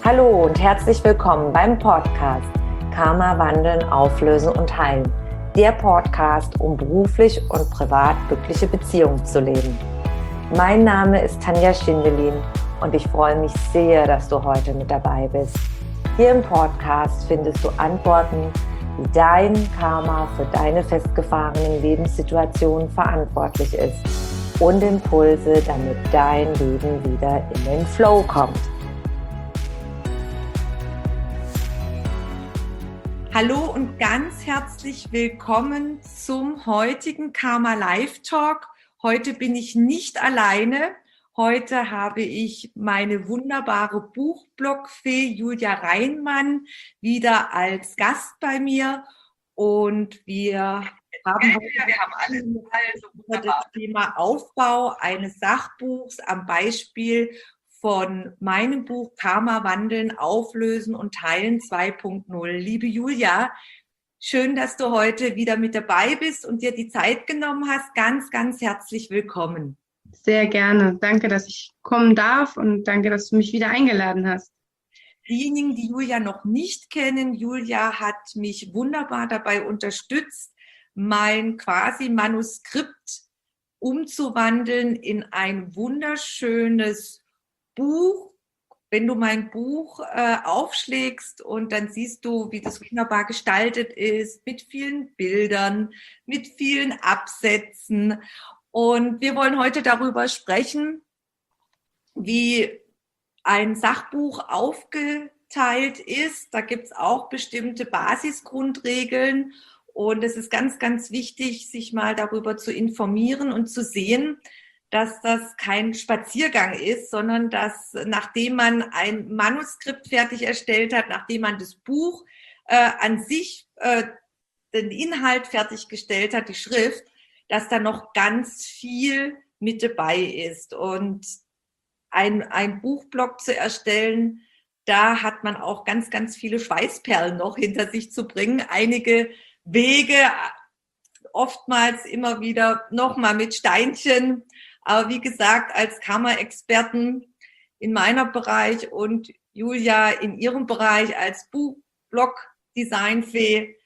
Hallo und herzlich willkommen beim Podcast Karma wandeln, auflösen und heilen. Der Podcast, um beruflich und privat glückliche Beziehungen zu leben. Mein Name ist Tanja Schindelin und ich freue mich sehr, dass du heute mit dabei bist. Hier im Podcast findest du Antworten, wie dein Karma für deine festgefahrenen Lebenssituationen verantwortlich ist und Impulse, damit dein Leben wieder in den Flow kommt. Hallo und ganz herzlich willkommen zum heutigen Karma Live Talk. Heute bin ich nicht alleine. Heute habe ich meine wunderbare Buchblogfee Julia Reinmann wieder als Gast bei mir. Und wir haben alle über das Thema Aufbau eines Sachbuchs am Beispiel von meinem Buch Karma wandeln, auflösen und teilen 2.0. Liebe Julia, schön, dass du heute wieder mit dabei bist und dir die Zeit genommen hast. Ganz, ganz herzlich willkommen. Sehr gerne. Danke, dass ich kommen darf und danke, dass du mich wieder eingeladen hast. Diejenigen, die Julia noch nicht kennen, Julia hat mich wunderbar dabei unterstützt, mein quasi Manuskript umzuwandeln in ein wunderschönes Buch. Wenn du mein Buch aufschlägst und dann siehst du, wie das wunderbar gestaltet ist, mit vielen Bildern, mit vielen Absätzen. Und wir wollen heute darüber sprechen, wie ein Sachbuch aufgeteilt ist. Da gibt es auch bestimmte Basisgrundregeln. Und es ist ganz, ganz wichtig, sich mal darüber zu informieren und zu sehen, dass das kein Spaziergang ist, sondern dass nachdem man ein Manuskript fertig erstellt hat, nachdem man das Buch an sich, den Inhalt fertiggestellt hat, die Schrift, dass da noch ganz viel mit dabei ist. Und ein Buchblog zu erstellen, da hat man auch ganz, ganz viele Schweißperlen noch hinter sich zu bringen. Einige Wege, oftmals immer wieder nochmal mit Steinchen. Aber wie gesagt, als Karma-Experten in meinem Bereich und Julia in ihrem Bereich als Buchblog-Designfee,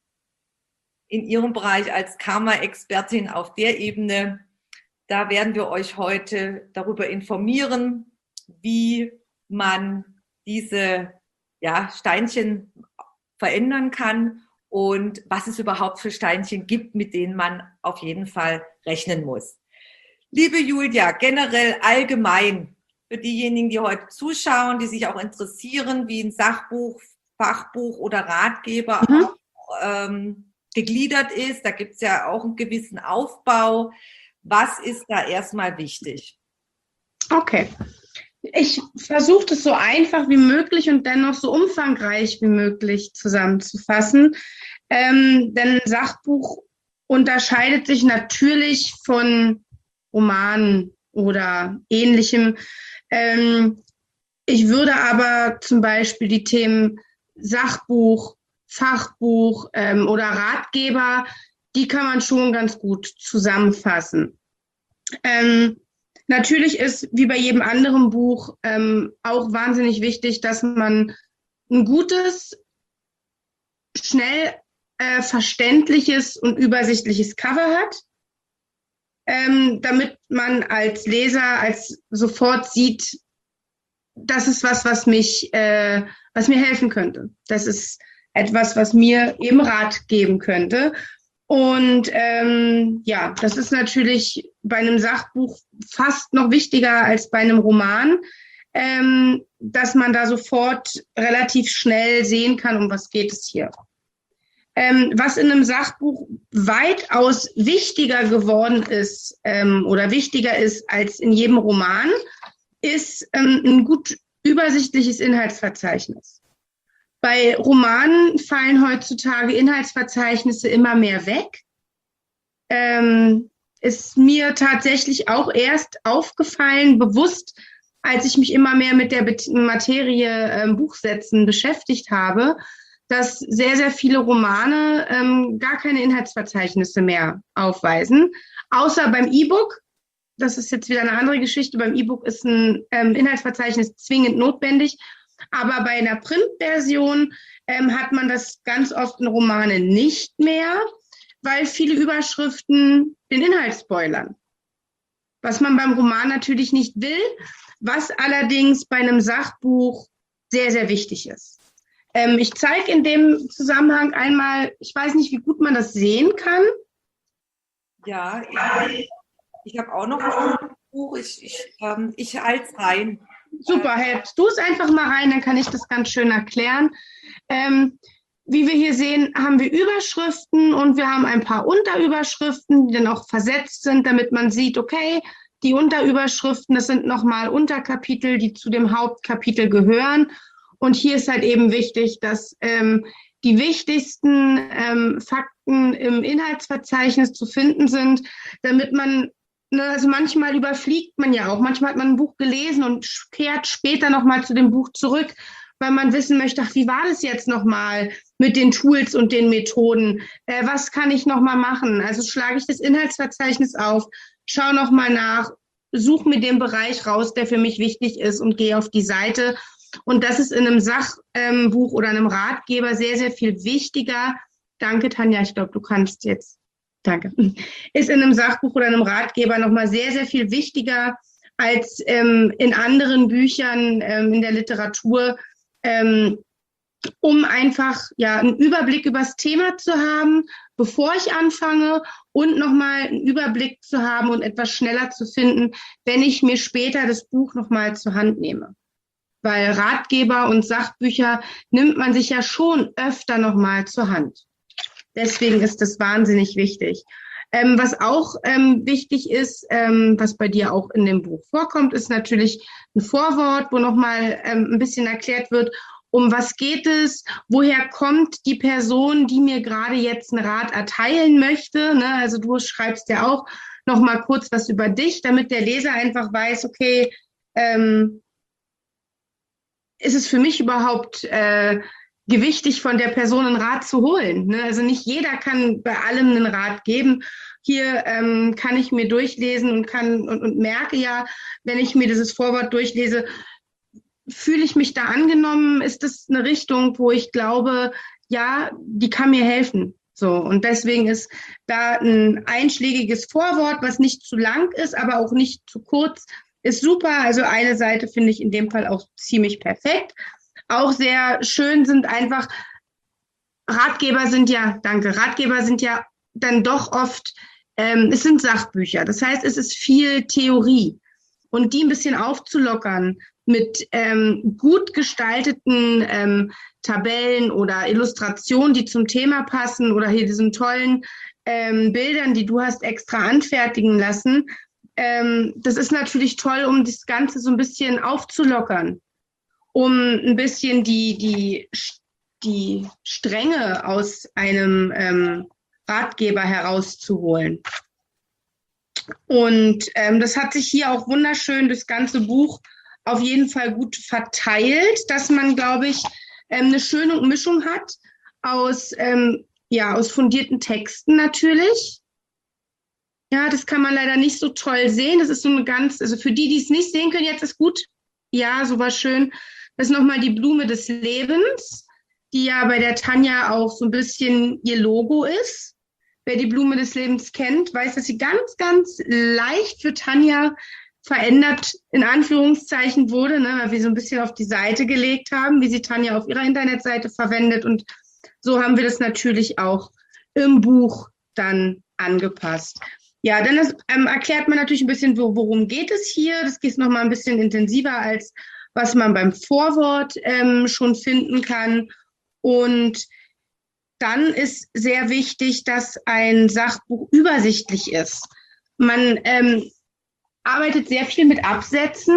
in ihrem Bereich als Karma-Expertin auf der Ebene, da werden wir euch heute darüber informieren, wie man diese Steinchen verändern kann und was es überhaupt für Steinchen gibt, mit denen man auf jeden Fall rechnen muss. Liebe Julia, generell allgemein für diejenigen, die heute zuschauen, die sich auch interessieren, wie ein Sachbuch, Fachbuch oder Ratgeber auch gegliedert ist, da gibt es ja auch einen gewissen Aufbau. Was ist da erstmal wichtig? Okay, ich versuche das so einfach wie möglich und dennoch so umfangreich wie möglich zusammenzufassen, denn ein Sachbuch unterscheidet sich natürlich von Romanen oder Ähnlichem. Ich würde aber zum Beispiel die Themen Sachbuch, Fachbuch oder Ratgeber, die kann man schon ganz gut zusammenfassen. Natürlich ist, wie bei jedem anderen Buch, auch wahnsinnig wichtig, dass man ein gutes, schnell verständliches und übersichtliches Cover hat, damit man als Leser sofort sieht, das ist was mir helfen könnte. Das ist etwas, was mir eben Rat geben könnte. Und das ist natürlich bei einem Sachbuch fast noch wichtiger als bei einem Roman, dass man da sofort relativ schnell sehen kann, um was geht es hier. Was in einem Sachbuch weitaus wichtiger geworden ist oder wichtiger ist als in jedem Roman, ist ein gut übersichtliches Inhaltsverzeichnis. Bei Romanen fallen heutzutage Inhaltsverzeichnisse immer mehr weg. Ist mir tatsächlich auch erst aufgefallen, bewusst, als ich mich immer mehr mit der Materie Buchsetzen beschäftigt habe, dass sehr, sehr viele Romane gar keine Inhaltsverzeichnisse mehr aufweisen, außer beim E-Book. Das ist jetzt wieder eine andere Geschichte. Beim E-Book ist ein Inhaltsverzeichnis zwingend notwendig. Aber bei einer Printversion hat man das ganz oft in Romanen nicht mehr, weil viele Überschriften den Inhalt spoilern. Was man beim Roman natürlich nicht will, was allerdings bei einem Sachbuch sehr, sehr wichtig ist. Ich zeige in dem Zusammenhang einmal, ich weiß nicht, wie gut man das sehen kann. Ja, ich habe auch noch ein Buch, ich halte es rein. Super, hältst du es einfach mal rein, dann kann ich das ganz schön erklären. Wie wir hier sehen, haben wir Überschriften und wir haben ein paar Unterüberschriften, die dann auch versetzt sind, damit man sieht, okay, die Unterüberschriften, das sind nochmal Unterkapitel, die zu dem Hauptkapitel gehören. Und hier ist halt eben wichtig, dass die wichtigsten Fakten im Inhaltsverzeichnis zu finden sind, damit man, also manchmal überfliegt man ja auch, manchmal hat man ein Buch gelesen und kehrt später nochmal zu dem Buch zurück, weil man wissen möchte, ach, wie war das jetzt nochmal mit den Tools und den Methoden? Was kann ich nochmal machen? Also schlage ich das Inhaltsverzeichnis auf, schaue nochmal nach, suche mir den Bereich raus, der für mich wichtig ist und gehe auf die Seite. Und das ist in einem Sachbuch oder einem Ratgeber sehr, sehr viel wichtiger. Danke, Tanja, ich glaube, du kannst jetzt. Danke. Ist in einem Sachbuch oder einem Ratgeber nochmal sehr, sehr viel wichtiger als in anderen Büchern in der Literatur, um einfach ja einen Überblick über das Thema zu haben, bevor ich anfange und nochmal einen Überblick zu haben und etwas schneller zu finden, wenn ich mir später das Buch nochmal zur Hand nehme. Weil Ratgeber und Sachbücher nimmt man sich ja schon öfter nochmal zur Hand. Deswegen ist das wahnsinnig wichtig. Was auch wichtig ist, was bei dir auch in dem Buch vorkommt, ist natürlich ein Vorwort, wo nochmal ein bisschen erklärt wird, um was geht es, woher kommt die Person, die mir gerade jetzt einen Rat erteilen möchte. Ne? Also du schreibst ja auch nochmal kurz was über dich, damit der Leser einfach weiß, okay, ist es für mich überhaupt gewichtig, von der Person einen Rat zu holen. Ne? Also nicht jeder kann bei allem einen Rat geben. Hier kann ich mir durchlesen und merke ja, wenn ich mir dieses Vorwort durchlese, fühle ich mich da angenommen? Ist das eine Richtung, wo ich glaube, ja, die kann mir helfen? So, und deswegen ist da ein einschlägiges Vorwort, was nicht zu lang ist, aber auch nicht zu kurz, ist super. Also eine Seite finde ich in dem Fall auch ziemlich perfekt. Auch sehr schön sind einfach, Ratgeber sind ja dann doch oft, es sind Sachbücher. Das heißt, es ist viel Theorie. Und die ein bisschen aufzulockern mit gut gestalteten Tabellen oder Illustrationen, die zum Thema passen oder hier diesen tollen Bildern, die du hast extra anfertigen lassen. Das ist natürlich toll, um das Ganze so ein bisschen aufzulockern, um ein bisschen die Strenge aus einem Ratgeber herauszuholen. Und das hat sich hier auch wunderschön das ganze Buch auf jeden Fall gut verteilt, dass man, glaube ich, eine schöne Mischung hat aus fundierten Texten natürlich. Ja, das kann man leider nicht so toll sehen. Das ist so eine also für die es nicht sehen können, jetzt ist gut. Ja, so war schön. Das ist nochmal die Blume des Lebens, die ja bei der Tanja auch so ein bisschen ihr Logo ist. Wer die Blume des Lebens kennt, weiß, dass sie ganz, ganz leicht für Tanja verändert, in Anführungszeichen wurde, ne, weil wir so ein bisschen auf die Seite gelegt haben, wie sie Tanja auf ihrer Internetseite verwendet. Und so haben wir das natürlich auch im Buch dann angepasst. Ja, dann erklärt man natürlich ein bisschen, worum geht es hier. Das geht noch mal ein bisschen intensiver, als was man beim Vorwort schon finden kann. Und dann ist sehr wichtig, dass ein Sachbuch übersichtlich ist. Man arbeitet sehr viel mit Absätzen.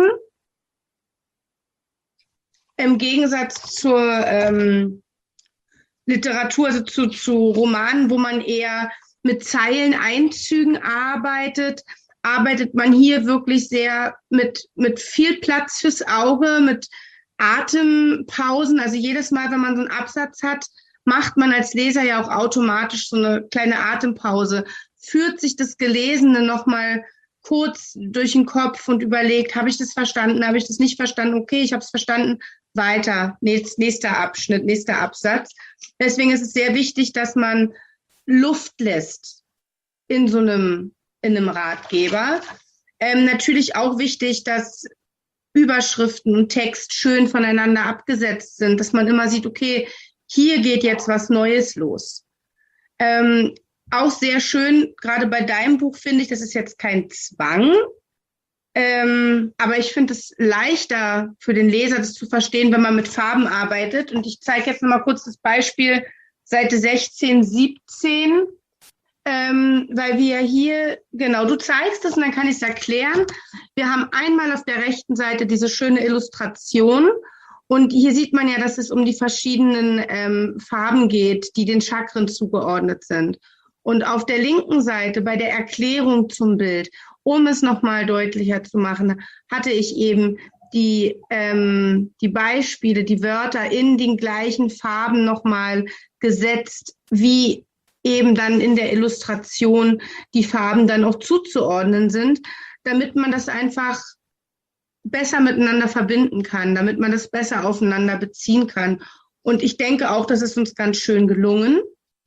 Im Gegensatz zur Literatur, also zu Romanen, wo man eher mit Zeileneinzügen arbeitet man hier wirklich sehr mit viel Platz fürs Auge, mit Atempausen. Also jedes Mal, wenn man so einen Absatz hat, macht man als Leser ja auch automatisch so eine kleine Atempause, führt sich das Gelesene nochmal kurz durch den Kopf und überlegt, habe ich das verstanden, habe ich das nicht verstanden, okay, ich habe es verstanden, weiter, nächster Abschnitt, nächster Absatz. Deswegen ist es sehr wichtig, dass man Luft lässt in einem Ratgeber. Natürlich auch wichtig, dass Überschriften und Text schön voneinander abgesetzt sind, dass man immer sieht, okay, hier geht jetzt was Neues los. Auch sehr schön, gerade bei deinem Buch finde ich, das ist jetzt kein Zwang, aber ich finde es leichter für den Leser, das zu verstehen, wenn man mit Farben arbeitet. Und ich zeige jetzt nochmal kurz das Beispiel, Seite 16, 17, weil wir hier, genau, du zeigst es und dann kann ich es erklären. Wir haben einmal auf der rechten Seite diese schöne Illustration. Und hier sieht man ja, dass es um die verschiedenen Farben geht, die den Chakren zugeordnet sind. Und auf der linken Seite bei der Erklärung zum Bild, um es nochmal deutlicher zu machen, hatte ich eben die Beispiele, die Wörter in den gleichen Farben nochmal gesetzt, wie eben dann in der Illustration die Farben dann auch zuzuordnen sind, damit man das einfach besser miteinander verbinden kann, damit man das besser aufeinander beziehen kann. Und ich denke auch, das ist uns ganz schön gelungen.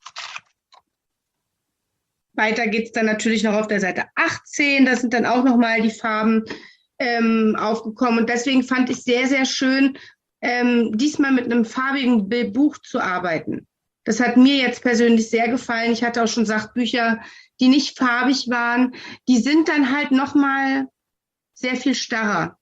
Weiter geht es dann natürlich noch auf der Seite 18, da sind dann auch nochmal die Farben aufgekommen. Und deswegen fand ich sehr, sehr schön, diesmal mit einem farbigen Buch zu arbeiten. Das hat mir jetzt persönlich sehr gefallen. Ich hatte auch schon Sachbücher, die nicht farbig waren. Die sind dann halt nochmal sehr viel starrer.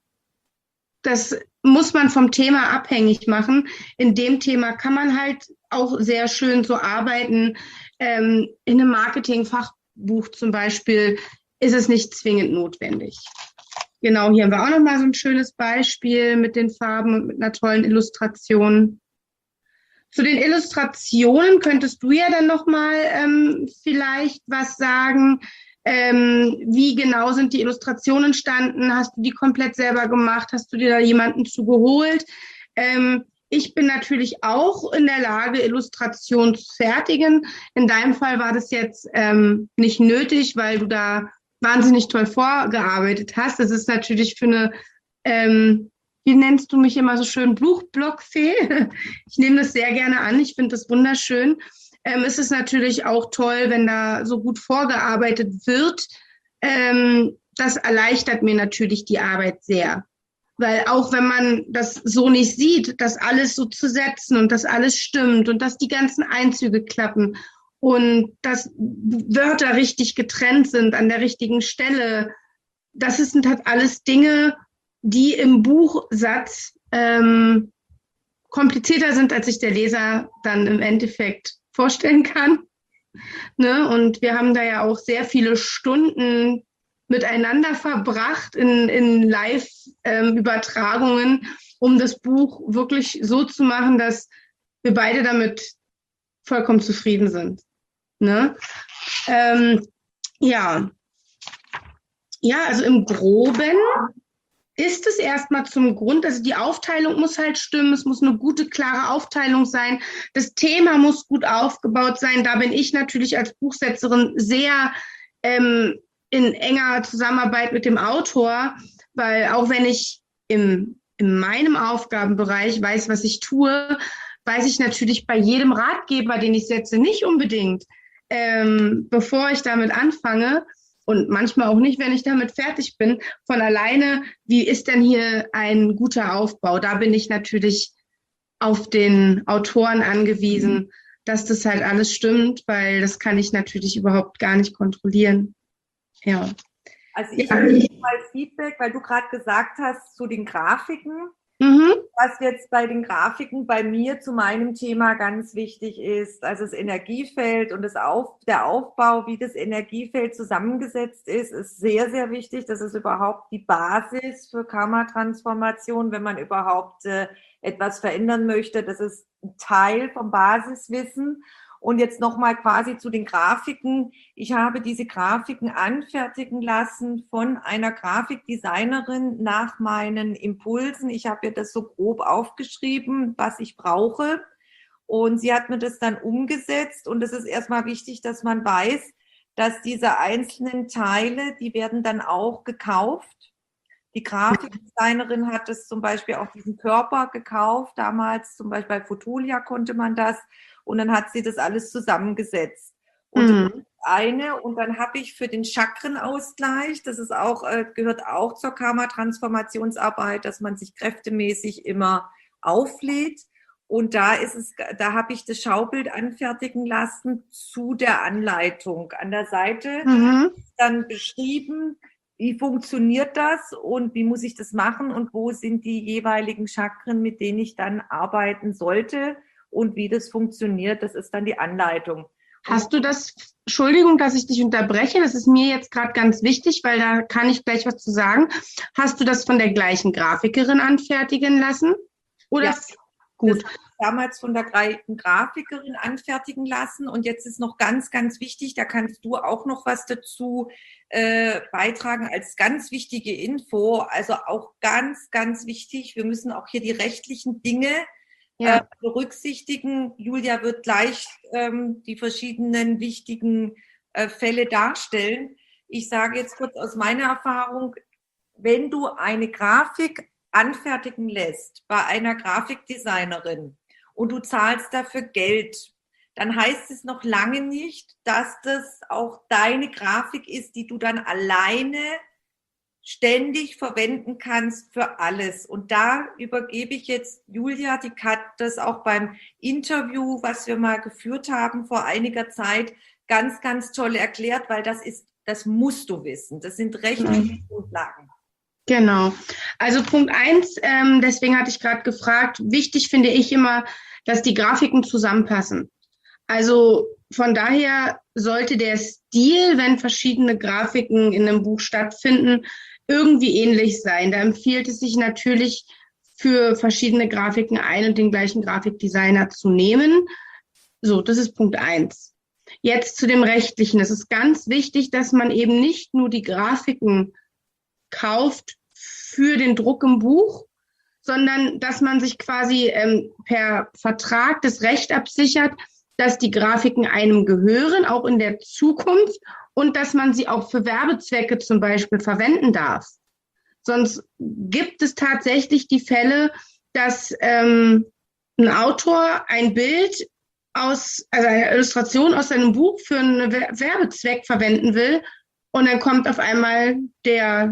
Das muss man vom Thema abhängig machen. In dem Thema kann man halt auch sehr schön so arbeiten. In einem Marketing-Fachbuch zum Beispiel ist es nicht zwingend notwendig. Genau, hier haben wir auch nochmal so ein schönes Beispiel mit den Farben und mit einer tollen Illustration. Zu den Illustrationen könntest du ja dann nochmal vielleicht was sagen. Wie genau sind die Illustrationen entstanden? Hast du die komplett selber gemacht? Hast du dir da jemanden zugeholt? Ich bin natürlich auch in der Lage, Illustrationen zu fertigen. In deinem Fall war das jetzt nicht nötig, weil du da wahnsinnig toll vorgearbeitet hast. Das ist natürlich für eine, wie nennst du mich immer so schön, Buchblockfee? Ich nehme das sehr gerne an. Ich finde das wunderschön. Es ist natürlich auch toll, wenn da so gut vorgearbeitet wird. Das erleichtert mir natürlich die Arbeit sehr. Weil auch wenn man das so nicht sieht, das alles so zu setzen und das alles stimmt und dass die ganzen Einzüge klappen und dass Wörter richtig getrennt sind an der richtigen Stelle, sind halt alles Dinge, die im Buchsatz komplizierter sind, als sich der Leser dann im Endeffekt vorstellen kann. Ne? Und wir haben da ja auch sehr viele Stunden miteinander verbracht in Live-Übertragungen, um das Buch wirklich so zu machen, dass wir beide damit vollkommen zufrieden sind. Ne? Ja, also im Groben ist es erstmal zum Grund, also die Aufteilung muss halt stimmen, es muss eine gute, klare Aufteilung sein, das Thema muss gut aufgebaut sein, da bin ich natürlich als Buchsetzerin sehr in enger Zusammenarbeit mit dem Autor, weil auch wenn ich in meinem Aufgabenbereich weiß, was ich tue, weiß ich natürlich bei jedem Ratgeber, den ich setze, nicht unbedingt, bevor ich damit anfange, und manchmal auch nicht, wenn ich damit fertig bin, von alleine, wie ist denn hier ein guter Aufbau? Da bin ich natürlich auf den Autoren angewiesen, dass das halt alles stimmt, weil das kann ich natürlich überhaupt gar nicht kontrollieren. Ja. Also ich habe mal Feedback, weil du gerade gesagt hast, zu den Grafiken. Was jetzt bei den Grafiken bei mir zu meinem Thema ganz wichtig ist, also das Energiefeld und der Aufbau, wie das Energiefeld zusammengesetzt ist sehr, sehr wichtig. Das ist überhaupt die Basis für Karma-Transformation, wenn man überhaupt etwas verändern möchte. Das ist ein Teil vom Basiswissen. Und jetzt nochmal quasi zu den Grafiken. Ich habe diese Grafiken anfertigen lassen von einer Grafikdesignerin nach meinen Impulsen. Ich habe ihr das so grob aufgeschrieben, was ich brauche. Und sie hat mir das dann umgesetzt. Und es ist erstmal wichtig, dass man weiß, dass diese einzelnen Teile, die werden dann auch gekauft. Die Grafikdesignerin hat es zum Beispiel auch diesen Körper gekauft. Damals zum Beispiel bei Fotolia konnte man das. Und dann hat sie das alles zusammengesetzt. Und das ist eine. Und dann habe ich für den Chakrenausgleich, das ist auch, gehört auch zur Karma-Transformationsarbeit, dass man sich kräftemäßig immer auflädt. Und da habe ich das Schaubild anfertigen lassen zu der Anleitung. An der Seite ist dann beschrieben, wie funktioniert das und wie muss ich das machen und wo sind die jeweiligen Chakren, mit denen ich dann arbeiten sollte und wie das funktioniert. Das ist dann die Anleitung. Hast du das, Entschuldigung, dass ich dich unterbreche, das ist mir jetzt gerade ganz wichtig, weil da kann ich gleich was zu sagen. Hast du das von der gleichen Grafikerin anfertigen lassen? Oder? Ja. Gut. Das habe ich damals von der gleichen Grafikerin anfertigen lassen und jetzt ist noch ganz, ganz wichtig, da kannst du auch noch was dazu beitragen als ganz wichtige Info, also auch ganz, ganz wichtig, wir müssen auch hier die rechtlichen Dinge berücksichtigen. Julia wird gleich die verschiedenen wichtigen Fälle darstellen. Ich sage jetzt kurz aus meiner Erfahrung, wenn du eine Grafik anfertigen lässt bei einer Grafikdesignerin und du zahlst dafür Geld, dann heißt es noch lange nicht, dass das auch deine Grafik ist, die du dann alleine ständig verwenden kannst für alles. Und da übergebe ich jetzt Julia, die hat das auch beim Interview, was wir mal geführt haben vor einiger Zeit, ganz, ganz toll erklärt, weil das musst du wissen. Das sind rechtliche Grundlagen. Genau. Also Punkt 1, deswegen hatte ich gerade gefragt, wichtig finde ich immer, dass die Grafiken zusammenpassen. Also von daher sollte der Stil, wenn verschiedene Grafiken in einem Buch stattfinden, irgendwie ähnlich sein. Da empfiehlt es sich natürlich für verschiedene Grafiken einen und den gleichen Grafikdesigner zu nehmen. So, das ist Punkt 1. Jetzt zu dem Rechtlichen. Es ist ganz wichtig, dass man eben nicht nur die Grafiken kauft für den Druck im Buch, sondern dass man sich quasi per Vertrag das Recht absichert, dass die Grafiken einem gehören, auch in der Zukunft, und dass man sie auch für Werbezwecke zum Beispiel verwenden darf. Sonst gibt es tatsächlich die Fälle, dass ein Autor ein Bild also eine Illustration aus seinem Buch für einen Werbezweck verwenden will und dann kommt auf einmal der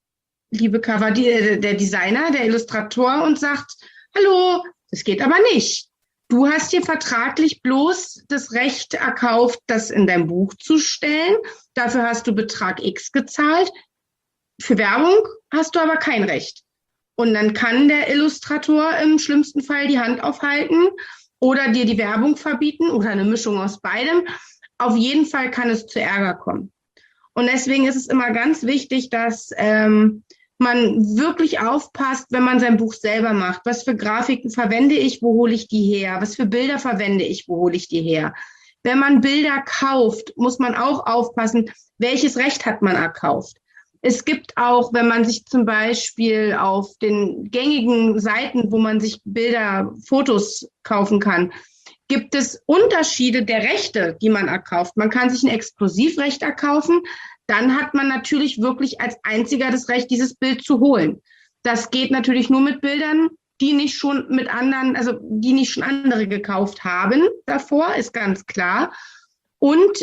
Designer, der Illustrator und sagt, hallo, das geht aber nicht. Du hast hier vertraglich bloß das Recht erkauft, das in dein Buch zu stellen. Dafür hast du Betrag X gezahlt. Für Werbung hast du aber kein Recht. Und dann kann der Illustrator im schlimmsten Fall die Hand aufhalten oder dir die Werbung verbieten oder eine Mischung aus beidem. Auf jeden Fall kann es zu Ärger kommen. Und deswegen ist es immer ganz wichtig, dass man wirklich aufpasst, wenn man sein Buch selber macht. Was für Grafiken verwende ich, wo hole ich die her? Was für Bilder verwende ich, wo hole ich die her? Wenn man Bilder kauft, muss man auch aufpassen, welches Recht hat man erkauft. Es gibt auch, wenn man sich zum Beispiel auf den gängigen Seiten, wo man sich Bilder, Fotos kaufen kann, gibt es Unterschiede der Rechte, die man erkauft. Man kann sich ein Exklusivrecht erkaufen, dann hat man natürlich wirklich als einziger das Recht, dieses Bild zu holen. Das geht natürlich nur mit Bildern, die nicht schon mit anderen, also die nicht schon andere gekauft haben davor, ist ganz klar. Und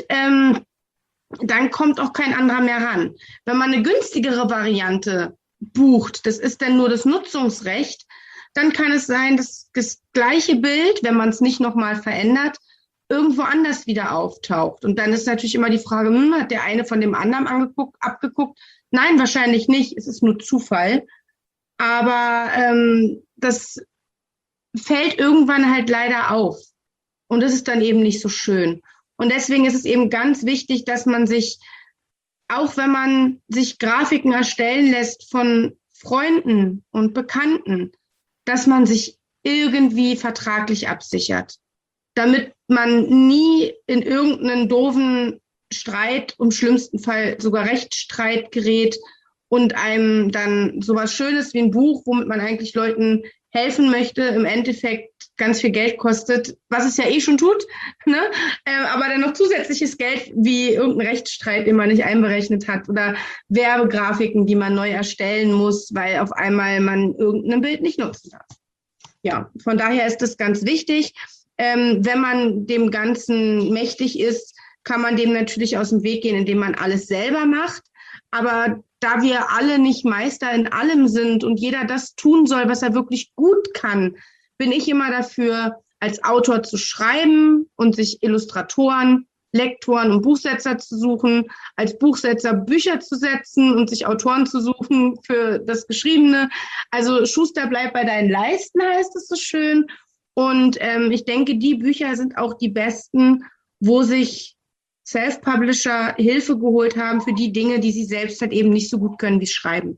dann kommt auch kein anderer mehr ran. Wenn man eine günstigere Variante bucht, das ist dann nur das Nutzungsrecht, dann kann es sein, dass das gleiche Bild, wenn man es nicht nochmal verändert, irgendwo anders wieder auftaucht. Und dann ist natürlich immer die Frage, hat der eine von dem anderen abgeguckt? Nein, wahrscheinlich nicht. Es ist nur Zufall. Aber das fällt irgendwann halt leider auf. Und das ist dann eben nicht so schön. Und deswegen ist es eben ganz wichtig, dass man sich, auch wenn man sich Grafiken erstellen lässt von Freunden und Bekannten, dass man sich irgendwie vertraglich absichert, damit man nie in irgendeinen doofen Streit, im schlimmsten Fall sogar Rechtsstreit gerät und einem dann sowas Schönes wie ein Buch, womit man eigentlich Leuten helfen möchte, im Endeffekt ganz viel Geld kostet, was es ja eh schon tut, ne? Aber dann noch zusätzliches Geld wie irgendein Rechtsstreit, den man nicht einberechnet hat oder Werbegrafiken, die man neu erstellen muss, weil auf einmal man irgendein Bild nicht nutzen darf. Ja, von daher ist es ganz wichtig. Wenn man dem Ganzen mächtig ist, kann man dem natürlich aus dem Weg gehen, indem man alles selber macht. Aber da wir alle nicht Meister in allem sind und jeder das tun soll, was er wirklich gut kann, bin ich immer dafür, als Autor zu schreiben und sich Illustratoren, Lektoren und Buchsetzer zu suchen, als Buchsetzer Bücher zu setzen und sich Autoren zu suchen für das Geschriebene. Also Schuster, bleib bei deinen Leisten, heißt es so schön. Und ich denke, die Bücher sind auch die besten, wo sich Self-Publisher Hilfe geholt haben für die Dinge, die sie selbst halt eben nicht so gut können wie Schreiben.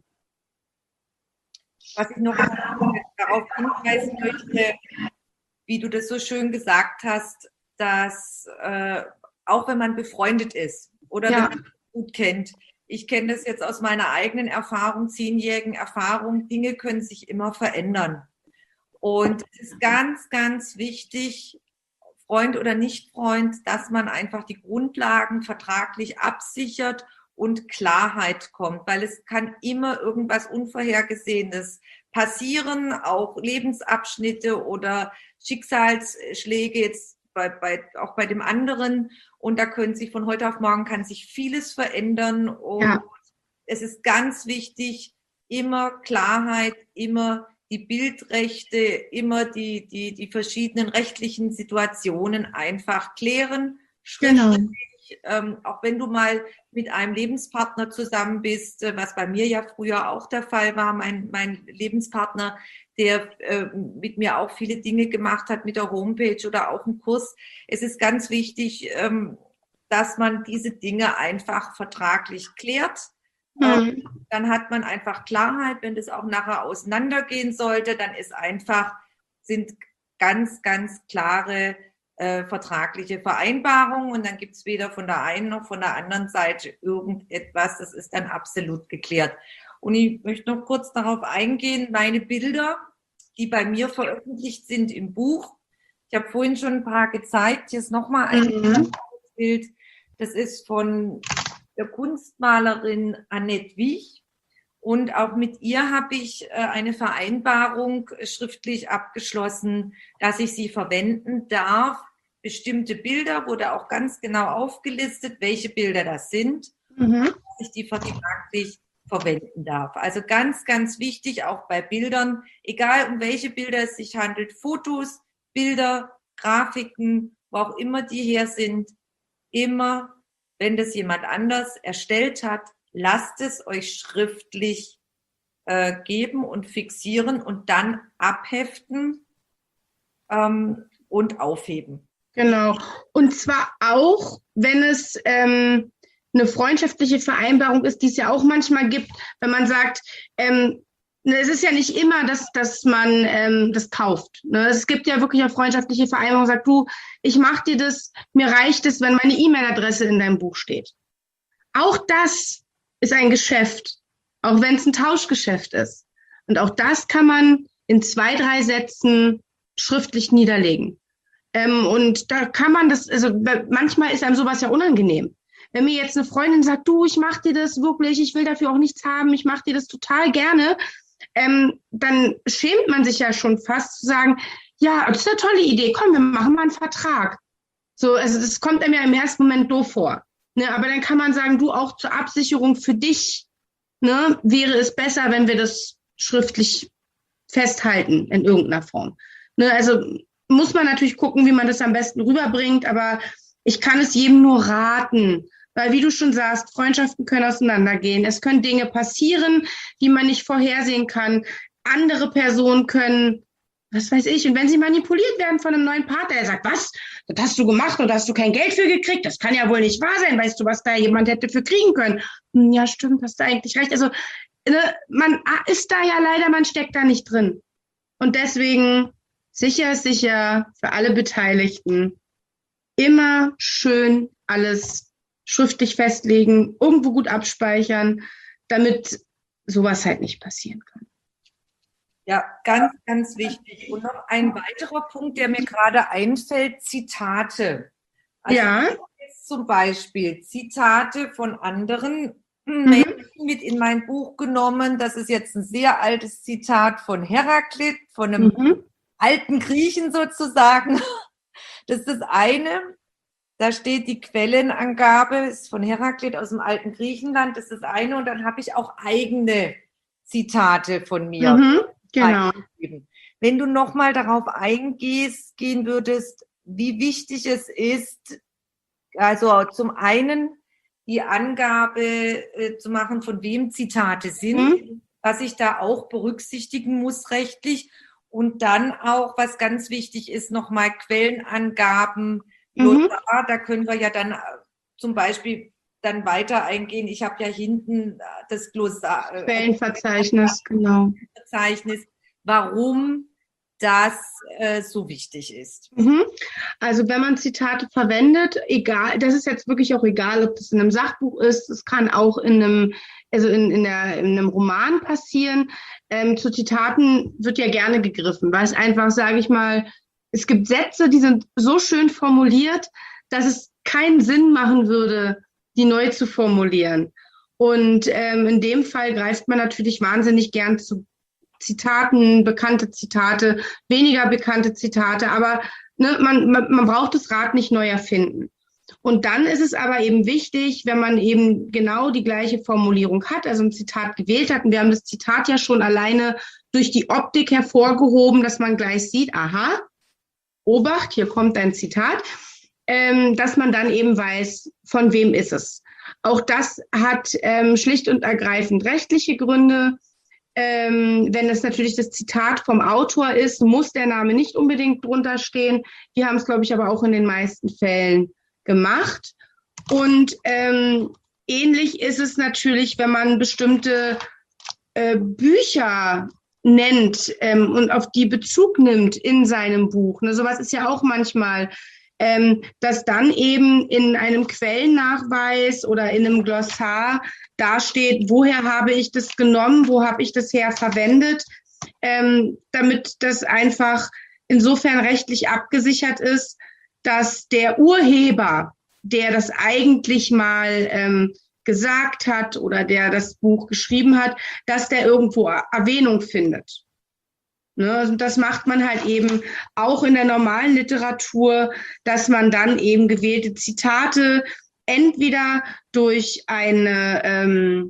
Was ich noch darauf hinweisen möchte, wie du das so schön gesagt hast, dass auch wenn man befreundet ist oder wenn man gut kennt, ich kenne das jetzt aus meiner eigenen Erfahrung, 10-jährigen Erfahrung, Dinge können sich immer verändern. Und es ist ganz, ganz wichtig, Freund oder Nicht-Freund, dass man einfach die Grundlagen vertraglich absichert und Klarheit kommt, weil es kann immer irgendwas Unvorhergesehenes passieren, auch Lebensabschnitte oder Schicksalsschläge jetzt auch bei dem anderen, und da können sich von heute auf morgen kann sich vieles verändern, und es ist ganz wichtig, immer Klarheit, immer die Bildrechte, immer die verschiedenen rechtlichen Situationen einfach klären. Genau. Auch wenn du mal mit einem Lebenspartner zusammen bist, was bei mir ja früher auch der Fall war, mein Lebenspartner, der mit mir auch viele Dinge gemacht hat mit der Homepage oder auch einen Kurs. Es ist ganz wichtig, dass man diese Dinge einfach vertraglich klärt. Dann hat man einfach Klarheit, wenn das auch nachher auseinandergehen sollte, dann sind ganz, ganz klare vertragliche Vereinbarungen, und dann gibt es weder von der einen noch von der anderen Seite irgendetwas, das ist dann absolut geklärt. Und ich möchte noch kurz darauf eingehen, meine Bilder, die bei mir veröffentlicht sind im Buch. Ich habe vorhin schon ein paar gezeigt, hier ist nochmal ein Bild, das ist von der Kunstmalerin Annette Wich, und auch mit ihr habe ich eine Vereinbarung schriftlich abgeschlossen, dass ich sie verwenden darf. Bestimmte Bilder wurde auch ganz genau aufgelistet, welche Bilder das sind, dass ich die vertraglich verwenden darf. Also ganz, ganz wichtig, auch bei Bildern, egal um welche Bilder es sich handelt, Fotos, Bilder, Grafiken, wo auch immer die her sind, immer, wenn das jemand anders erstellt hat, lasst es euch schriftlich geben und fixieren und dann abheften und aufheben. Genau. Und zwar auch, wenn es eine freundschaftliche Vereinbarung ist, die es ja auch manchmal gibt, wenn man sagt, es ist ja nicht immer, dass man das kauft. Ne? Es gibt ja wirklich auch freundschaftliche Vereinbarungen, sagt du, ich mache dir das, mir reicht es, wenn meine E-Mail-Adresse in deinem Buch steht. Auch das ist ein Geschäft, auch wenn es ein Tauschgeschäft ist. Und auch das kann man in 2, 3 Sätzen schriftlich niederlegen. Und da kann man das, also manchmal ist einem sowas ja unangenehm. Wenn mir jetzt eine Freundin sagt, du, ich mache dir das wirklich, ich will dafür auch nichts haben, ich mache dir das total gerne, dann schämt man sich ja schon fast zu sagen, ja, das ist eine tolle Idee, komm, wir machen mal einen Vertrag. So, also das kommt einem ja im ersten Moment doof vor. Ne, aber dann kann man sagen, du, auch zur Absicherung für dich, ne, wäre es besser, wenn wir das schriftlich festhalten in irgendeiner Form. Ne, also muss man natürlich gucken, wie man das am besten rüberbringt, aber ich kann es jedem nur raten, weil wie du schon sagst, Freundschaften können auseinandergehen. Es können Dinge passieren, die man nicht vorhersehen kann. Andere Personen können, was weiß ich, und wenn sie manipuliert werden von einem neuen Partner, der sagt, was, das hast du gemacht oder hast du kein Geld für gekriegt? Das kann ja wohl nicht wahr sein. Weißt du, was da jemand hätte für kriegen können? Ja, stimmt, hast du eigentlich recht. Also man ist da ja leider, man steckt da nicht drin. Und deswegen sicher ist sicher für alle Beteiligten. Immer schön alles schriftlich festlegen, irgendwo gut abspeichern, damit sowas halt nicht passieren kann. Ja, ganz, ganz wichtig. Und noch ein weiterer Punkt, der mir gerade einfällt, Zitate. Also Ja. jetzt zum Beispiel Zitate von anderen Mhm. Menschen mit in mein Buch genommen. Das ist jetzt ein sehr altes Zitat von Heraklit, von einem Mhm. alten Griechen sozusagen. Das ist das eine. Da steht die Quellenangabe, ist von Heraklit aus dem alten Griechenland. Das ist das eine. Und dann habe ich auch eigene Zitate von mir Mhm. Genau. reingegeben. Wenn du nochmal darauf gehen würdest, wie wichtig es ist, also zum einen die Angabe zu machen, von wem Zitate sind, was ich da auch berücksichtigen muss rechtlich. Und dann auch, was ganz wichtig ist, nochmal Quellenangaben. Da können wir ja dann zum Beispiel dann weiter eingehen. Ich habe ja hinten das Glossar, Quellenverzeichnis, genau. Verzeichnis, warum das so wichtig ist. Also wenn man Zitate verwendet, egal, das ist jetzt wirklich auch egal, ob das in einem Sachbuch ist, es kann auch in einem Roman passieren. Zu Zitaten wird ja gerne gegriffen, weil es einfach, sage ich mal, es gibt Sätze, die sind so schön formuliert, dass es keinen Sinn machen würde, die neu zu formulieren. Und in dem Fall greift man natürlich wahnsinnig gern zu Zitaten, bekannte Zitate, weniger bekannte Zitate, aber ne, man braucht das Rad nicht neu erfinden. Und dann ist es aber eben wichtig, wenn man eben genau die gleiche Formulierung hat, also ein Zitat gewählt hat, und wir haben das Zitat ja schon alleine durch die Optik hervorgehoben, dass man gleich sieht, aha, Obacht, hier kommt ein Zitat, dass man dann eben weiß, von wem ist es. Auch das hat schlicht und ergreifend rechtliche Gründe. Wenn es natürlich das Zitat vom Autor ist, muss der Name nicht unbedingt drunter stehen. Die haben es, glaube ich, aber auch in den meisten Fällen gemacht. Und ähnlich ist es natürlich, wenn man bestimmte Bücher nennt und auf die Bezug nimmt in seinem Buch. Ne, sowas ist ja auch manchmal, dass dann eben in einem Quellennachweis oder in einem Glossar dasteht, woher habe ich das genommen, wo habe ich das her verwendet, damit das einfach insofern rechtlich abgesichert ist, dass der Urheber, der das eigentlich mal gesagt hat oder der das Buch geschrieben hat, dass der irgendwo Erwähnung findet. Ne, also das macht man halt eben auch in der normalen Literatur, dass man dann eben gewählte Zitate entweder durch eine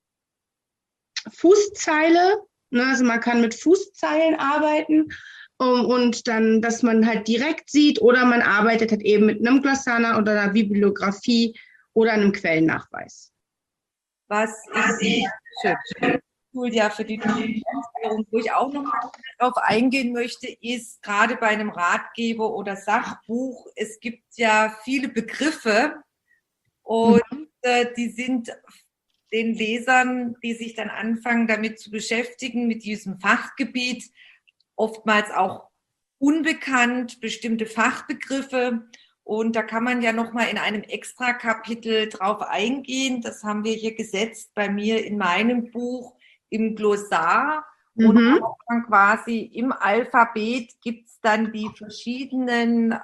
Fußzeile, ne, also man kann mit Fußzeilen arbeiten und dann, dass man halt direkt sieht, oder man arbeitet halt eben mit einem Glossar oder einer Bibliografie oder einem Quellennachweis. Was ich schön, Julia, für die Erklärung, wo ich auch noch mal darauf eingehen möchte, ist gerade bei einem Ratgeber oder Sachbuch, es gibt ja viele Begriffe und die sind den Lesern, die sich dann anfangen, damit zu beschäftigen, mit diesem Fachgebiet, oftmals auch unbekannt, bestimmte Fachbegriffe. Und da kann man ja nochmal in einem Extra-Kapitel drauf eingehen. Das haben wir hier gesetzt bei mir in meinem Buch im Glossar. Und auch dann quasi im Alphabet gibt es dann die verschiedenen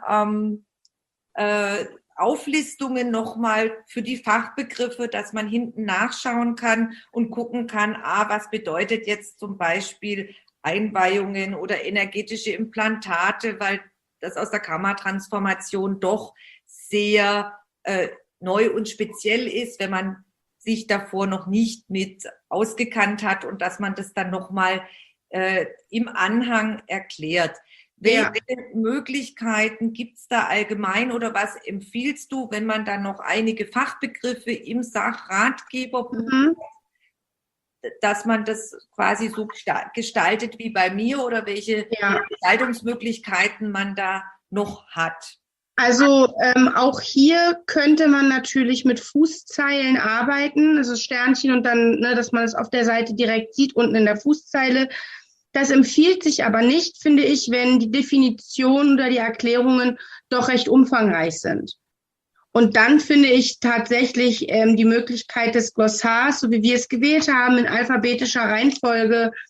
Auflistungen nochmal für die Fachbegriffe, dass man hinten nachschauen kann und gucken kann, was bedeutet jetzt zum Beispiel Einweihungen oder energetische Implantate, weil das aus der Karma-Transformation doch sehr neu und speziell ist, wenn man sich davor noch nicht mit ausgekannt hat und dass man das dann nochmal im Anhang erklärt. Welche Möglichkeiten gibt es da allgemein oder was empfiehlst du, wenn man dann noch einige Fachbegriffe im Sachratgeberbuch hat, dass man das quasi so gestaltet wie bei mir oder welche Gestaltungsmöglichkeiten man da noch hat? Also auch hier könnte man natürlich mit Fußzeilen arbeiten, also Sternchen und dann, ne, dass man es auf der Seite direkt sieht, unten in der Fußzeile. Das empfiehlt sich aber nicht, finde ich, wenn die Definitionen oder die Erklärungen doch recht umfangreich sind. Und dann finde ich tatsächlich die Möglichkeit des Glossars, so wie wir es gewählt haben, in alphabetischer Reihenfolge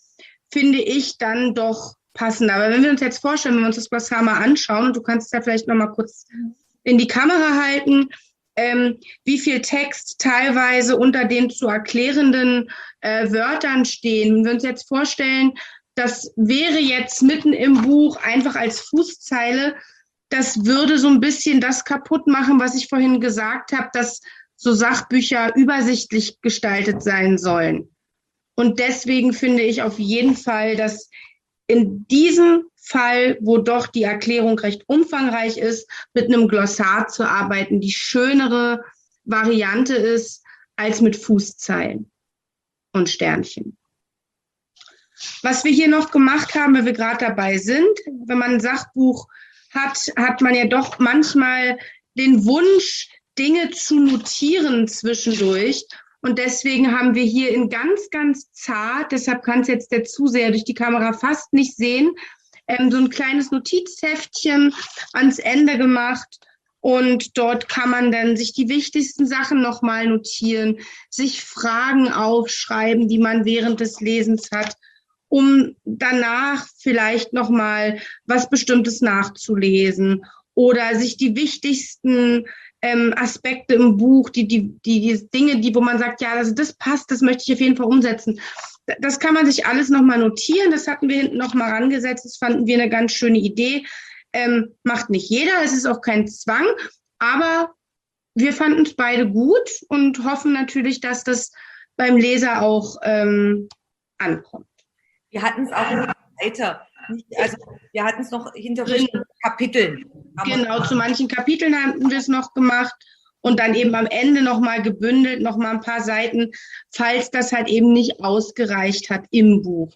finde ich dann doch passender. Aber wenn wir uns jetzt vorstellen, wenn wir uns das Glossar mal anschauen, und du kannst es ja vielleicht nochmal kurz in die Kamera halten, wie viel Text teilweise unter den zu erklärenden Wörtern stehen. Wenn wir uns jetzt vorstellen, das wäre jetzt mitten im Buch einfach als Fußzeile, das würde so ein bisschen das kaputt machen, was ich vorhin gesagt habe, dass so Sachbücher übersichtlich gestaltet sein sollen. Und deswegen finde ich auf jeden Fall, dass in diesem Fall, wo doch die Erklärung recht umfangreich ist, mit einem Glossar zu arbeiten, die schönere Variante ist, als mit Fußzeilen und Sternchen. Was wir hier noch gemacht haben, wenn wir gerade dabei sind, wenn man ein Sachbuch hat man ja doch manchmal den Wunsch, Dinge zu notieren zwischendurch. Und deswegen haben wir hier in ganz, ganz zart, deshalb kann es jetzt der Zuseher durch die Kamera fast nicht sehen, so ein kleines Notizheftchen ans Ende gemacht. Und dort kann man dann sich die wichtigsten Sachen nochmal notieren, sich Fragen aufschreiben, die man während des Lesens hat, um danach vielleicht nochmal was Bestimmtes nachzulesen oder sich die wichtigsten Aspekte im Buch, die Dinge, wo man sagt, ja, also das passt, das möchte ich auf jeden Fall umsetzen. Das kann man sich alles nochmal notieren. Das hatten wir hinten nochmal rangesetzt. Das fanden wir eine ganz schöne Idee. Macht nicht jeder, es ist auch kein Zwang, aber wir fanden es beide gut und hoffen natürlich, dass das beim Leser auch ankommt. Wir hatten es auch weiter. Also wir hatten es noch hinter verschiedenen Kapiteln. Genau, zu manchen Kapiteln hatten wir es noch gemacht und dann eben am Ende nochmal gebündelt, nochmal ein paar Seiten, falls das halt eben nicht ausgereicht hat im Buch.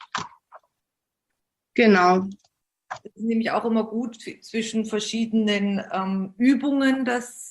Genau. Es ist nämlich auch immer gut zwischen verschiedenen Übungen,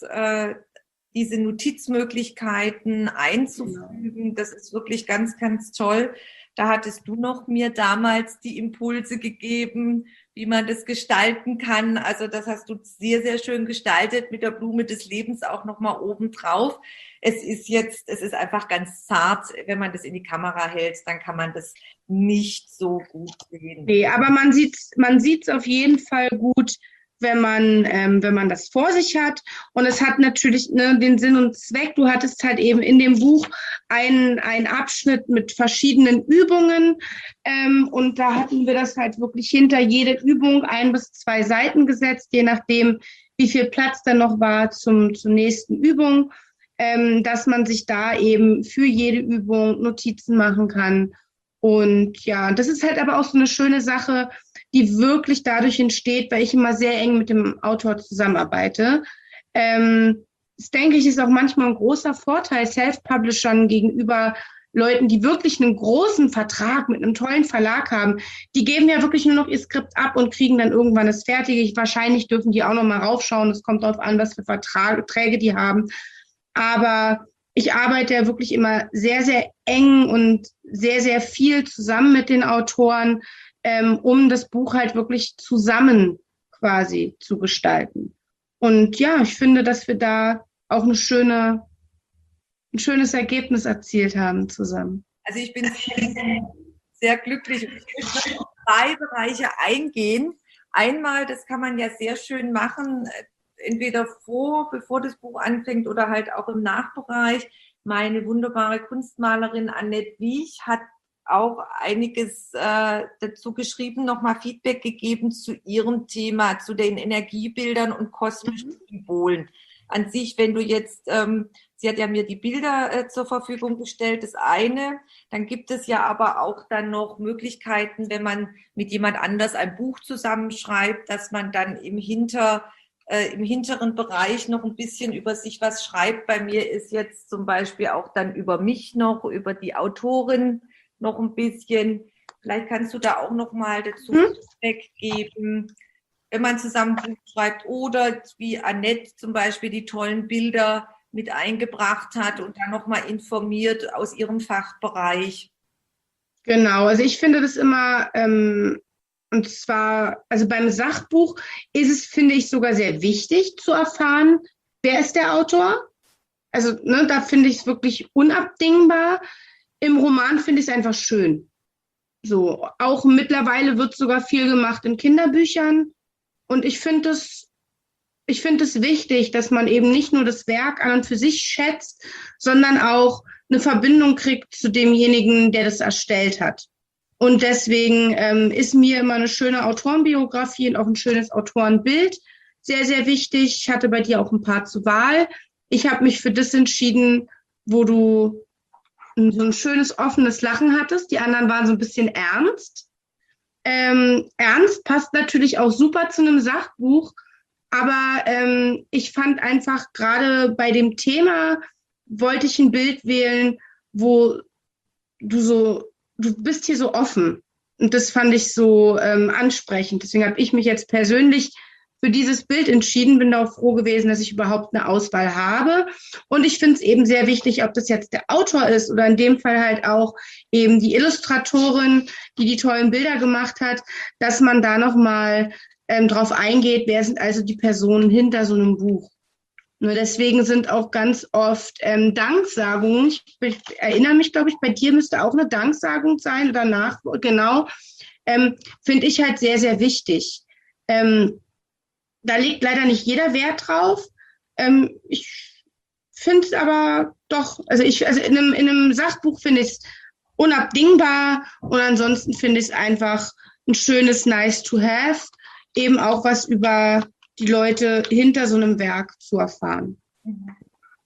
diese Notizmöglichkeiten einzufügen. Das ist wirklich ganz, ganz toll. Da hattest du noch mir damals die Impulse gegeben, wie man das gestalten kann. Also das hast du sehr, sehr schön gestaltet mit der Blume des Lebens auch nochmal oben drauf. Es ist einfach ganz zart. Wenn man das in die Kamera hält, dann kann man das nicht so gut sehen. Nee, aber man sieht's auf jeden Fall gut, wenn man das vor sich hat. Und es hat natürlich den Sinn und Zweck. Du hattest halt eben in dem Buch einen Abschnitt mit verschiedenen Übungen. Und da hatten wir das halt wirklich hinter jede Übung 1 bis 2 Seiten gesetzt, je nachdem, wie viel Platz dann noch war zur nächsten Übung, dass man sich da eben für jede Übung Notizen machen kann. Und ja, das ist halt aber auch so eine schöne Sache, die wirklich dadurch entsteht, weil ich immer sehr eng mit dem Autor zusammenarbeite. Das denke ich, ist auch manchmal ein großer Vorteil Self-Publishern gegenüber Leuten, die wirklich einen großen Vertrag mit einem tollen Verlag haben. Die geben ja wirklich nur noch ihr Skript ab und kriegen dann irgendwann das Fertige. Wahrscheinlich dürfen die auch noch mal raufschauen. Es kommt darauf an, was für Verträge die haben. Aber ich arbeite ja wirklich immer sehr, sehr eng und sehr, sehr viel zusammen mit den Autoren, um das Buch halt wirklich zusammen quasi zu gestalten. Und ja, ich finde, dass wir da auch ein schönes Ergebnis erzielt haben zusammen. Also ich bin sehr glücklich. Ich möchte auf 3 Bereiche eingehen. Einmal, das kann man ja sehr schön machen, entweder bevor das Buch anfängt oder halt auch im Nachbereich. Meine wunderbare Kunstmalerin Annette Wiech hat auch einiges dazu geschrieben, nochmal Feedback gegeben zu ihrem Thema, zu den Energiebildern und kosmischen Symbolen. An sich, wenn du jetzt, sie hat ja mir die Bilder zur Verfügung gestellt, das eine, dann gibt es ja aber auch dann noch Möglichkeiten, wenn man mit jemand anders ein Buch zusammenschreibt, dass man dann im hinteren Bereich noch ein bisschen über sich was schreibt. Bei mir ist jetzt zum Beispiel auch dann über mich noch, über die Autorin noch ein bisschen. Vielleicht kannst du da auch noch mal dazu Feedback geben, wenn man zusammen Buch schreibt oder wie Annette zum Beispiel die tollen Bilder mit eingebracht hat und dann noch mal informiert aus ihrem Fachbereich. Genau, also ich finde das immer, und zwar, also beim Sachbuch ist es, finde ich, sogar sehr wichtig zu erfahren, wer ist der Autor. Also da finde ich es wirklich unabdingbar. Im Roman finde ich es einfach schön. So, auch mittlerweile wird sogar viel gemacht in Kinderbüchern. Und ich finde es wichtig, dass man eben nicht nur das Werk an und für sich schätzt, sondern auch eine Verbindung kriegt zu demjenigen, der das erstellt hat. Und deswegen ist mir immer eine schöne Autorenbiografie und auch ein schönes Autorenbild sehr, sehr wichtig. Ich hatte bei dir auch ein paar zur Wahl. Ich habe mich für das entschieden, wo du so ein schönes, offenes Lachen hattest. Die anderen waren so ein bisschen ernst. Ernst passt natürlich auch super zu einem Sachbuch, aber ich fand einfach gerade bei dem Thema wollte ich ein Bild wählen, wo du bist hier so offen. Und das fand ich so ansprechend. Deswegen habe ich mich jetzt persönlich für dieses Bild entschieden, bin da auch froh gewesen, dass ich überhaupt eine Auswahl habe. Und ich finde es eben sehr wichtig, ob das jetzt der Autor ist oder in dem Fall halt auch eben die Illustratorin, die die tollen Bilder gemacht hat, dass man da nochmal drauf eingeht, wer sind also die Personen hinter so einem Buch. Nur deswegen sind auch ganz oft Danksagungen, ich erinnere mich, glaube ich, bei dir müsste auch eine Danksagung sein oder nach, genau, finde ich halt sehr, sehr wichtig. Da legt leider nicht jeder Wert drauf. Ich finde es aber doch, also in einem Sachbuch finde ich es unabdingbar und ansonsten finde ich es einfach ein schönes Nice to have, eben auch was über die Leute hinter so einem Werk zu erfahren. Mhm.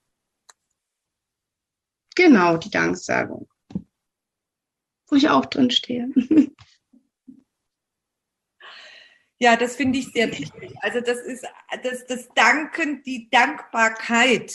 Genau, die Danksagung. Wo ich auch drin stehe. Ja, das finde ich sehr wichtig. Also das ist das Danken, die Dankbarkeit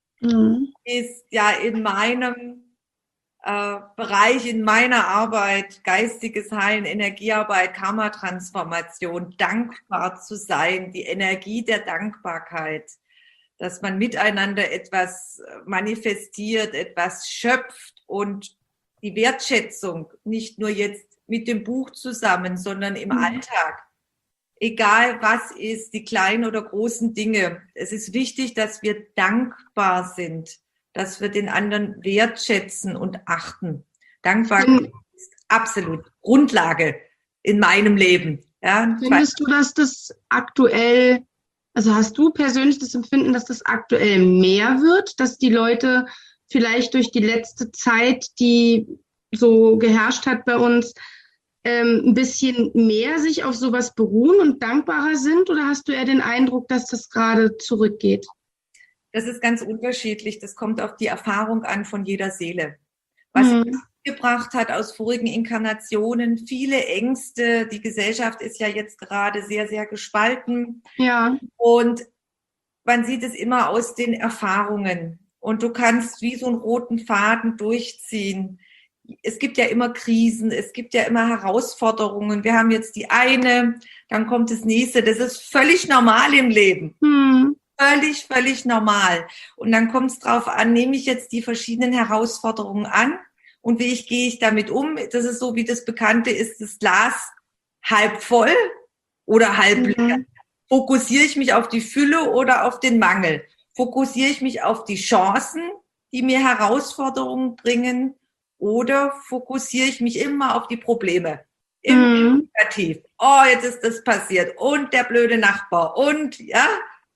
ist ja in meinem Bereich, in meiner Arbeit, geistiges Heilen, Energiearbeit, Karma-Transformation, dankbar zu sein, die Energie der Dankbarkeit, dass man miteinander etwas manifestiert, etwas schöpft und die Wertschätzung, nicht nur jetzt mit dem Buch zusammen, sondern im Alltag. Egal was ist, die kleinen oder großen Dinge. Es ist wichtig, dass wir dankbar sind, dass wir den anderen wertschätzen und achten. Dankbarkeit ist absolut Grundlage in meinem Leben. Ja, findest du, dass das aktuell, also hast du persönlich das Empfinden, dass das aktuell mehr wird, dass die Leute vielleicht durch die letzte Zeit, die so geherrscht hat bei uns, ein bisschen mehr sich auf sowas beruhen und dankbarer sind? Oder hast du eher den Eindruck, dass das gerade zurückgeht? Das ist ganz unterschiedlich. Das kommt auf die Erfahrung an von jeder Seele. Was sie gebracht hat aus vorigen Inkarnationen, viele Ängste. Die Gesellschaft ist ja jetzt gerade sehr, sehr gespalten. Ja. Und man sieht es immer aus den Erfahrungen. Und du kannst wie so einen roten Faden durchziehen. Es gibt ja immer Krisen, es gibt ja immer Herausforderungen. Wir haben jetzt die eine, dann kommt das nächste. Das ist völlig normal im Leben. Völlig, völlig normal. Und dann kommt es drauf an, nehme ich jetzt die verschiedenen Herausforderungen an und gehe ich damit um? Das ist so, wie das Bekannte ist, das Glas halb voll oder halb leer. Fokussiere ich mich auf die Fülle oder auf den Mangel? Fokussiere ich mich auf die Chancen, die mir Herausforderungen bringen? Oder fokussiere ich mich immer auf die Probleme? Im Negativ. Oh, jetzt ist das passiert. Und der blöde Nachbar. Und, ja.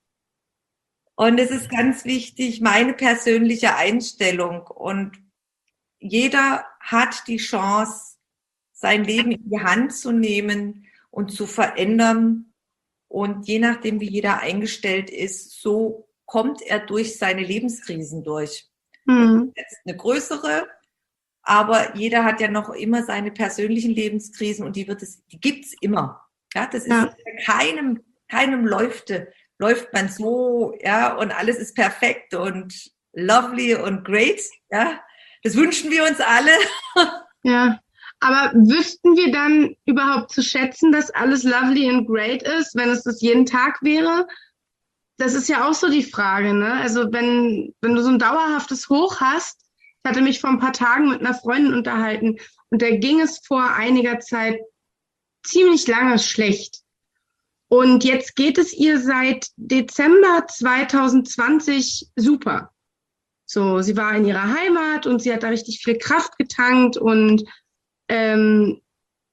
Und es ist ganz wichtig, meine persönliche Einstellung. Und jeder hat die Chance, sein Leben in die Hand zu nehmen und zu verändern. Und je nachdem, wie jeder eingestellt ist, so kommt er durch seine Lebenskrisen durch. Jetzt eine größere, aber jeder hat ja noch immer seine persönlichen Lebenskrisen und die gibt's immer. Ja, das ist keinem läuft man so, ja, und alles ist perfekt und lovely und great, ja. Das wünschen wir uns alle. Ja, aber wüssten wir dann überhaupt zu schätzen, dass alles lovely and great ist, wenn es das jeden Tag wäre? Das ist ja auch so die Frage, ne? Also wenn du so ein dauerhaftes Hoch hast, ich hatte mich vor ein paar Tagen mit einer Freundin unterhalten und da ging es vor einiger Zeit ziemlich lange schlecht. Und jetzt geht es ihr seit Dezember 2020 super. So, sie war in ihrer Heimat und sie hat da richtig viel Kraft getankt und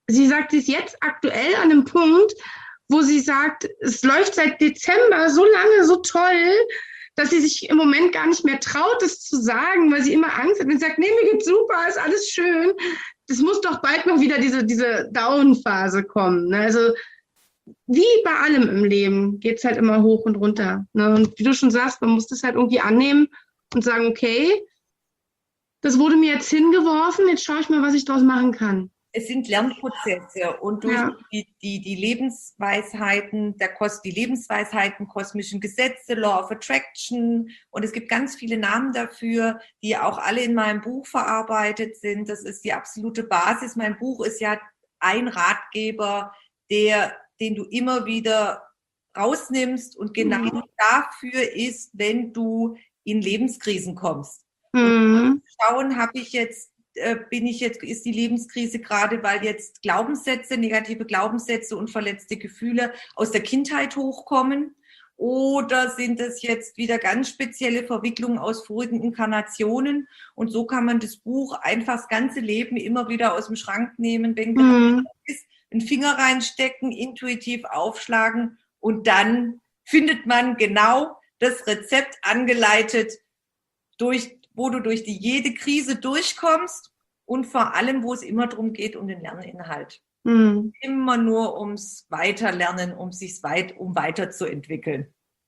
sie sagt, sie ist jetzt aktuell an einem Punkt, wo sie sagt, es läuft seit Dezember so lange, so toll, dass sie sich im Moment gar nicht mehr traut, das zu sagen, weil sie immer Angst hat und sagt, nee, mir geht's super, ist alles schön. Das muss doch bald mal wieder diese Down-Phase kommen. Ne? Also wie bei allem im Leben geht es halt immer hoch und runter. Ne? Und wie du schon sagst, man muss das halt irgendwie annehmen und sagen, okay, das wurde mir jetzt hingeworfen, jetzt schaue ich mal, was ich daraus machen kann. Es sind Lernprozesse und durch die Lebensweisheiten, die Lebensweisheiten, kosmischen Gesetze, Law of Attraction, und es gibt ganz viele Namen dafür, die auch alle in meinem Buch verarbeitet sind. Das ist die absolute Basis. Mein Buch ist ja ein Ratgeber, den du immer wieder rausnimmst und genau dafür ist, wenn du in Lebenskrisen kommst. Und schauen, ist die Lebenskrise gerade, weil jetzt Glaubenssätze, negative Glaubenssätze und verletzte Gefühle aus der Kindheit hochkommen? Oder sind es jetzt wieder ganz spezielle Verwicklungen aus vorigen Inkarnationen? Und so kann man das Buch einfach das ganze Leben immer wieder aus dem Schrank nehmen, wenn genau ist, einen Finger reinstecken, intuitiv aufschlagen und dann findet man genau das Rezept angeleitet, wo du durch jede Krise durchkommst und vor allem, wo es immer darum geht, um den Lerninhalt. Immer nur ums Weiterlernen, um weiterzuentwickeln.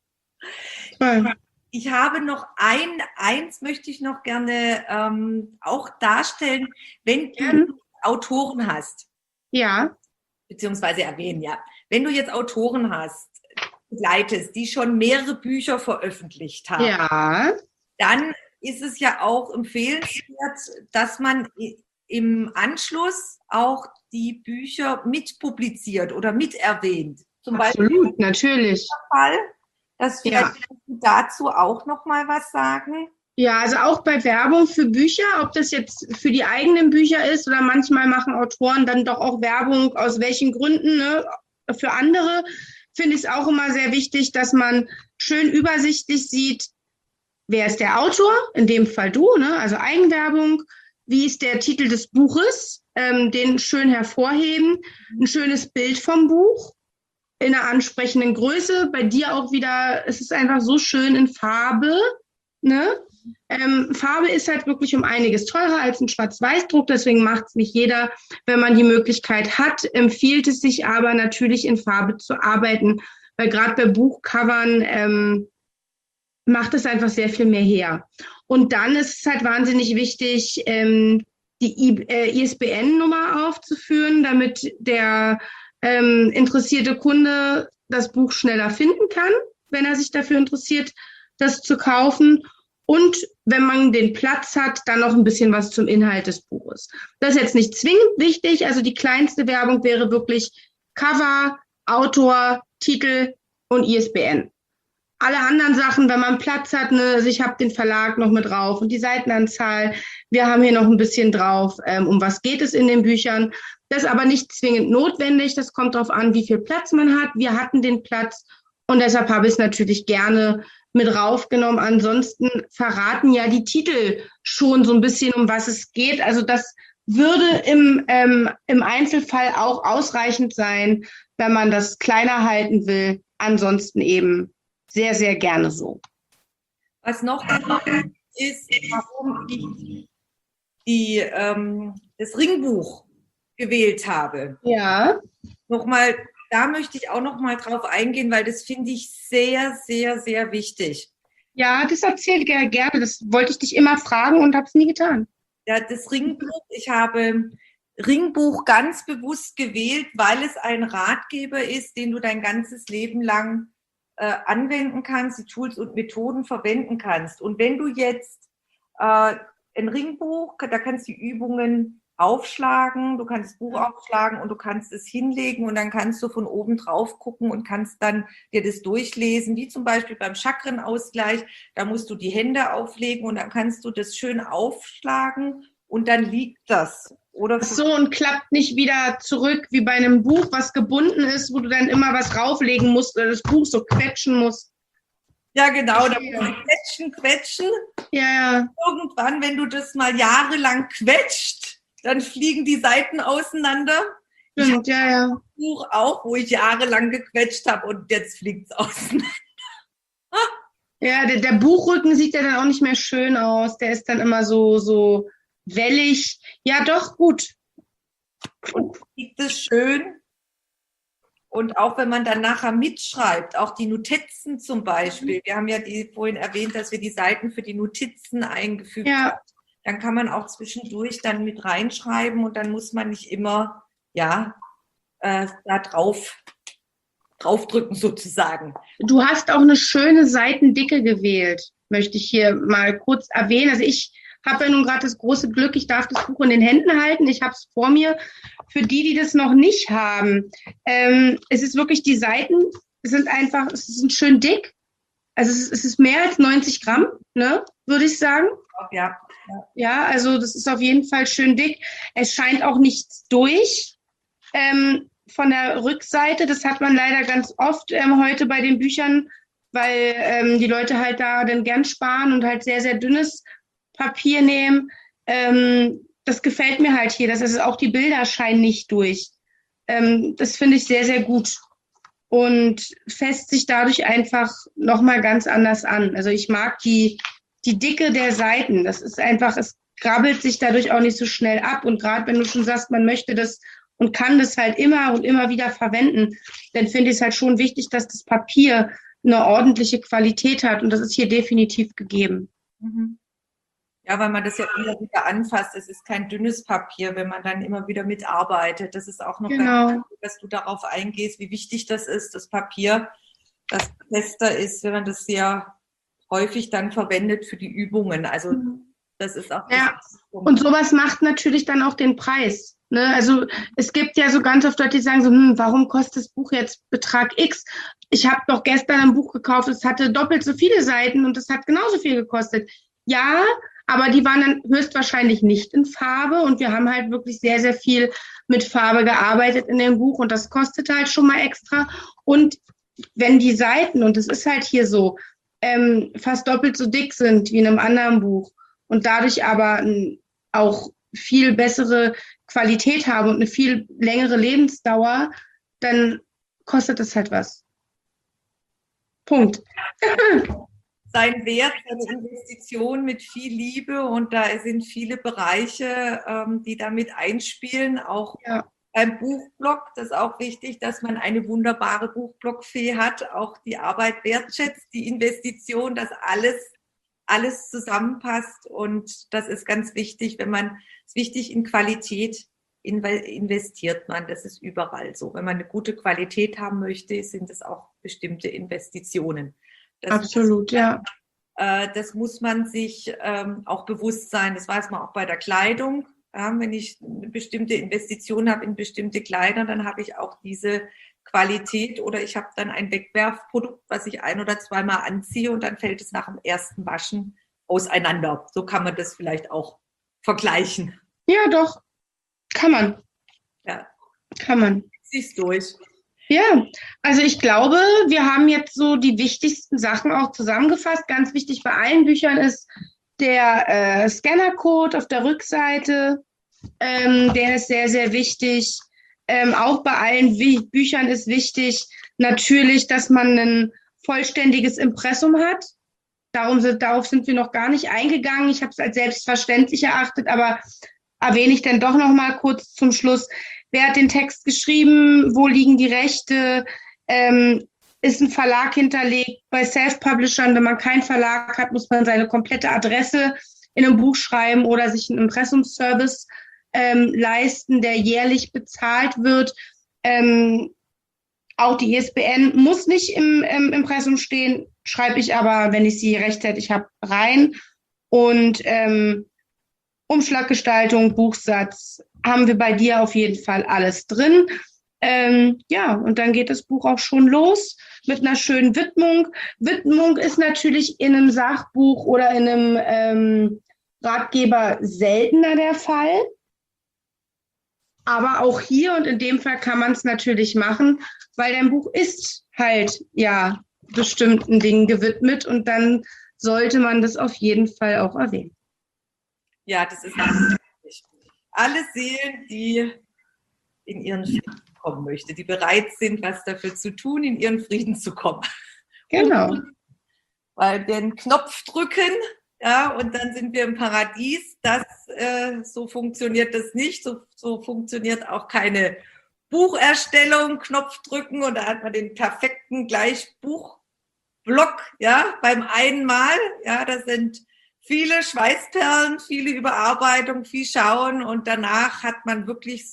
Ich habe noch eins möchte ich noch gerne auch darstellen, wenn du Autoren hast. Ja. Beziehungsweise erwähnen, ja. Wenn du jetzt Autoren hast, begleitest, die schon mehrere Bücher veröffentlicht haben, dann ist es ja auch empfehlenswert, dass man im Anschluss auch die Bücher mitpubliziert oder miterwähnt. Zum Beispiel natürlich. Fall, dass vielleicht dazu auch noch mal was sagen. Ja, also auch bei Werbung für Bücher, ob das jetzt für die eigenen Bücher ist oder manchmal machen Autoren dann doch auch Werbung, aus welchen Gründen, ne, für andere, finde ich es auch immer sehr wichtig, dass man schön übersichtlich sieht, wer ist der Autor, in dem Fall du, ne, also Eigenwerbung, wie ist der Titel des Buches, den schön hervorheben, ein schönes Bild vom Buch in einer ansprechenden Größe, bei dir auch wieder, es ist einfach so schön in Farbe, ne? Farbe ist halt wirklich um einiges teurer als ein Schwarz-Weiß-Druck, deswegen macht es nicht jeder. Wenn man die Möglichkeit hat, empfiehlt es sich aber natürlich in Farbe zu arbeiten, weil gerade bei Buchcovern macht es einfach sehr viel mehr her. Und dann ist es halt wahnsinnig wichtig, die ISBN-Nummer aufzuführen, damit der interessierte Kunde das Buch schneller finden kann, wenn er sich dafür interessiert, das zu kaufen. Und wenn man den Platz hat, dann noch ein bisschen was zum Inhalt des Buches. Das ist jetzt nicht zwingend wichtig. Also die kleinste Werbung wäre wirklich Cover, Autor, Titel und ISBN. Alle anderen Sachen, wenn man Platz hat, ne, also ich habe den Verlag noch mit drauf und die Seitenanzahl. Wir haben hier noch ein bisschen drauf, um was geht es in den Büchern. Das ist aber nicht zwingend notwendig. Das kommt darauf an, wie viel Platz man hat. Wir hatten den Platz und deshalb habe ich es natürlich gerne mit raufgenommen. Ansonsten verraten ja die Titel schon so ein bisschen, um was es geht. Also das würde im Einzelfall auch ausreichend sein, wenn man das kleiner halten will. Ansonsten eben sehr, sehr gerne so. Was noch ist, warum ich das Ringbuch gewählt habe. Ja. Nochmal, da möchte ich auch noch mal drauf eingehen, weil das finde ich sehr, sehr, sehr wichtig. Ja, das erzähle ich gerne. Das wollte ich dich immer fragen und habe es nie getan. Ja, das Ringbuch, ich habe Ringbuch ganz bewusst gewählt, weil es ein Ratgeber ist, den du dein ganzes Leben lang anwenden kannst, die Tools und Methoden verwenden kannst. Und wenn du jetzt ein Ringbuch, da kannst du die Übungen aufschlagen, du kannst das Buch aufschlagen und du kannst es hinlegen und dann kannst du von oben drauf gucken und kannst dann dir das durchlesen, wie zum Beispiel beim Chakrenausgleich, da musst du die Hände auflegen und dann kannst du das schön aufschlagen und dann liegt das. Oder so, und klappt nicht wieder zurück wie bei einem Buch, was gebunden ist, wo du dann immer was rauflegen musst oder das Buch so quetschen musst. Ja, genau, da musst du quetschen. Ja. Irgendwann, wenn du das mal jahrelang quetscht, dann fliegen die Seiten auseinander. Stimmt, ja, ja. Buch auch, wo ich jahrelang gequetscht habe und jetzt fliegt es auseinander. Ja, der Buchrücken sieht ja dann auch nicht mehr schön aus. Der ist dann immer so wellig. Ja, doch, gut. Und liegt es schön. Und auch wenn man dann nachher mitschreibt, auch die Notizen zum Beispiel. Wir haben ja vorhin erwähnt, dass wir die Seiten für die Notizen eingefügt haben. Dann kann man auch zwischendurch dann mit reinschreiben und dann muss man nicht immer, da draufdrücken sozusagen. Du hast auch eine schöne Seitendicke gewählt, möchte ich hier mal kurz erwähnen. Also ich habe ja nun gerade das große Glück, ich darf das Buch in den Händen halten. Ich habe es vor mir. Für die das noch nicht haben, es ist wirklich, die Seiten sind schön dick. Also es ist mehr als 90 Gramm, ne, würde ich sagen. Ja. Ja, also das ist auf jeden Fall schön dick. Es scheint auch nichts durch von der Rückseite. Das hat man leider ganz oft heute bei den Büchern, weil die Leute halt da dann gern sparen und halt sehr, sehr dünnes Papier nehmen. Das gefällt mir halt hier, dass es auch die Bilder scheinen nicht durch. Das finde ich sehr, sehr gut und fässt sich dadurch einfach nochmal ganz anders an. Also ich mag die Dicke der Seiten. Das ist einfach, es grabbelt sich dadurch auch nicht so schnell ab. Und gerade wenn du schon sagst, man möchte das und kann das halt immer und immer wieder verwenden, dann finde ich es halt schon wichtig, dass das Papier eine ordentliche Qualität hat. Und das ist hier definitiv gegeben. Mhm. Ja, weil man das ja immer wieder anfasst. Es ist kein dünnes Papier, wenn man dann immer wieder mitarbeitet. Das ist auch noch ganz wichtig, dass du darauf eingehst, wie wichtig das ist, das Papier, das fester ist, wenn man das sehr häufig dann verwendet für die Übungen. Also das ist auch... Ja, und sowas macht natürlich dann auch den Preis. Ne? Also es gibt ja so ganz oft Leute, die sagen so, warum kostet das Buch jetzt Betrag X? Ich habe doch gestern ein Buch gekauft, es hatte doppelt so viele Seiten und es hat genauso viel gekostet. Ja, aber die waren dann höchstwahrscheinlich nicht in Farbe und wir haben halt wirklich sehr, sehr viel mit Farbe gearbeitet in dem Buch und das kostet halt schon mal extra. Und wenn die Seiten, und es ist halt hier so, fast doppelt so dick sind wie in einem anderen Buch und dadurch aber auch viel bessere Qualität haben und eine viel längere Lebensdauer, dann kostet es halt was. Punkt. Sein Wert, seine Investition mit viel Liebe und da sind viele Bereiche, die damit einspielen, auch beim Buchblog. Das ist auch wichtig, dass man eine wunderbare Buchblogfee hat, auch die Arbeit wertschätzt, die Investition, dass alles zusammenpasst und das ist ganz wichtig, in Qualität investiert man, das ist überall so. Wenn man eine gute Qualität haben möchte, sind es auch bestimmte Investitionen. Absolut, ja. Das muss man sich auch bewusst sein. Das weiß man auch bei der Kleidung. Wenn ich eine bestimmte Investition habe in bestimmte Kleider, dann habe ich auch diese Qualität oder ich habe dann ein Wegwerfprodukt, was ich 1- oder zweimal anziehe und dann fällt es nach dem ersten Waschen auseinander. So kann man das vielleicht auch vergleichen. Ja, doch. Kann man. Ja. Kann man. Siehst durch. Ja, also ich glaube, wir haben jetzt so die wichtigsten Sachen auch zusammengefasst. Ganz wichtig bei allen Büchern ist der Scannercode auf der Rückseite. Der ist sehr, sehr wichtig. Auch bei allen Büchern ist wichtig natürlich, dass man ein vollständiges Impressum hat. Darauf sind wir noch gar nicht eingegangen. Ich habe es als selbstverständlich erachtet, aber erwähne ich dann doch noch mal kurz zum Schluss. Wer hat den Text geschrieben? Wo liegen die Rechte? Ist ein Verlag hinterlegt? Bei Self-Publishern, wenn man keinen Verlag hat, muss man seine komplette Adresse in einem Buch schreiben oder sich einen Impressumsservice leisten, der jährlich bezahlt wird. Auch die ISBN muss nicht im Impressum stehen, schreibe ich aber, wenn ich sie rechtzeitig habe, rein. Und Umschlaggestaltung, Buchsatz, haben wir bei dir auf jeden Fall alles drin. Und dann geht das Buch auch schon los mit einer schönen Widmung. Widmung ist natürlich in einem Sachbuch oder in einem Ratgeber seltener der Fall. Aber auch hier und in dem Fall kann man es natürlich machen, weil dein Buch ist halt ja bestimmten Dingen gewidmet und dann sollte man das auf jeden Fall auch erwähnen. Ja, das ist wichtig. Alle Seelen, die in ihren Frieden kommen möchte, die bereit sind, was dafür zu tun, in ihren Frieden zu kommen. Genau. Weil den Knopf drücken, ja, und dann sind wir im Paradies. So funktioniert das nicht. So funktioniert auch keine Bucherstellung, Knopf drücken und da hat man den perfekten Buchblock, ja, beim einen Mal. Ja, das sind viele Schweißperlen, viele Überarbeitung, viel Schauen und danach hat man wirklich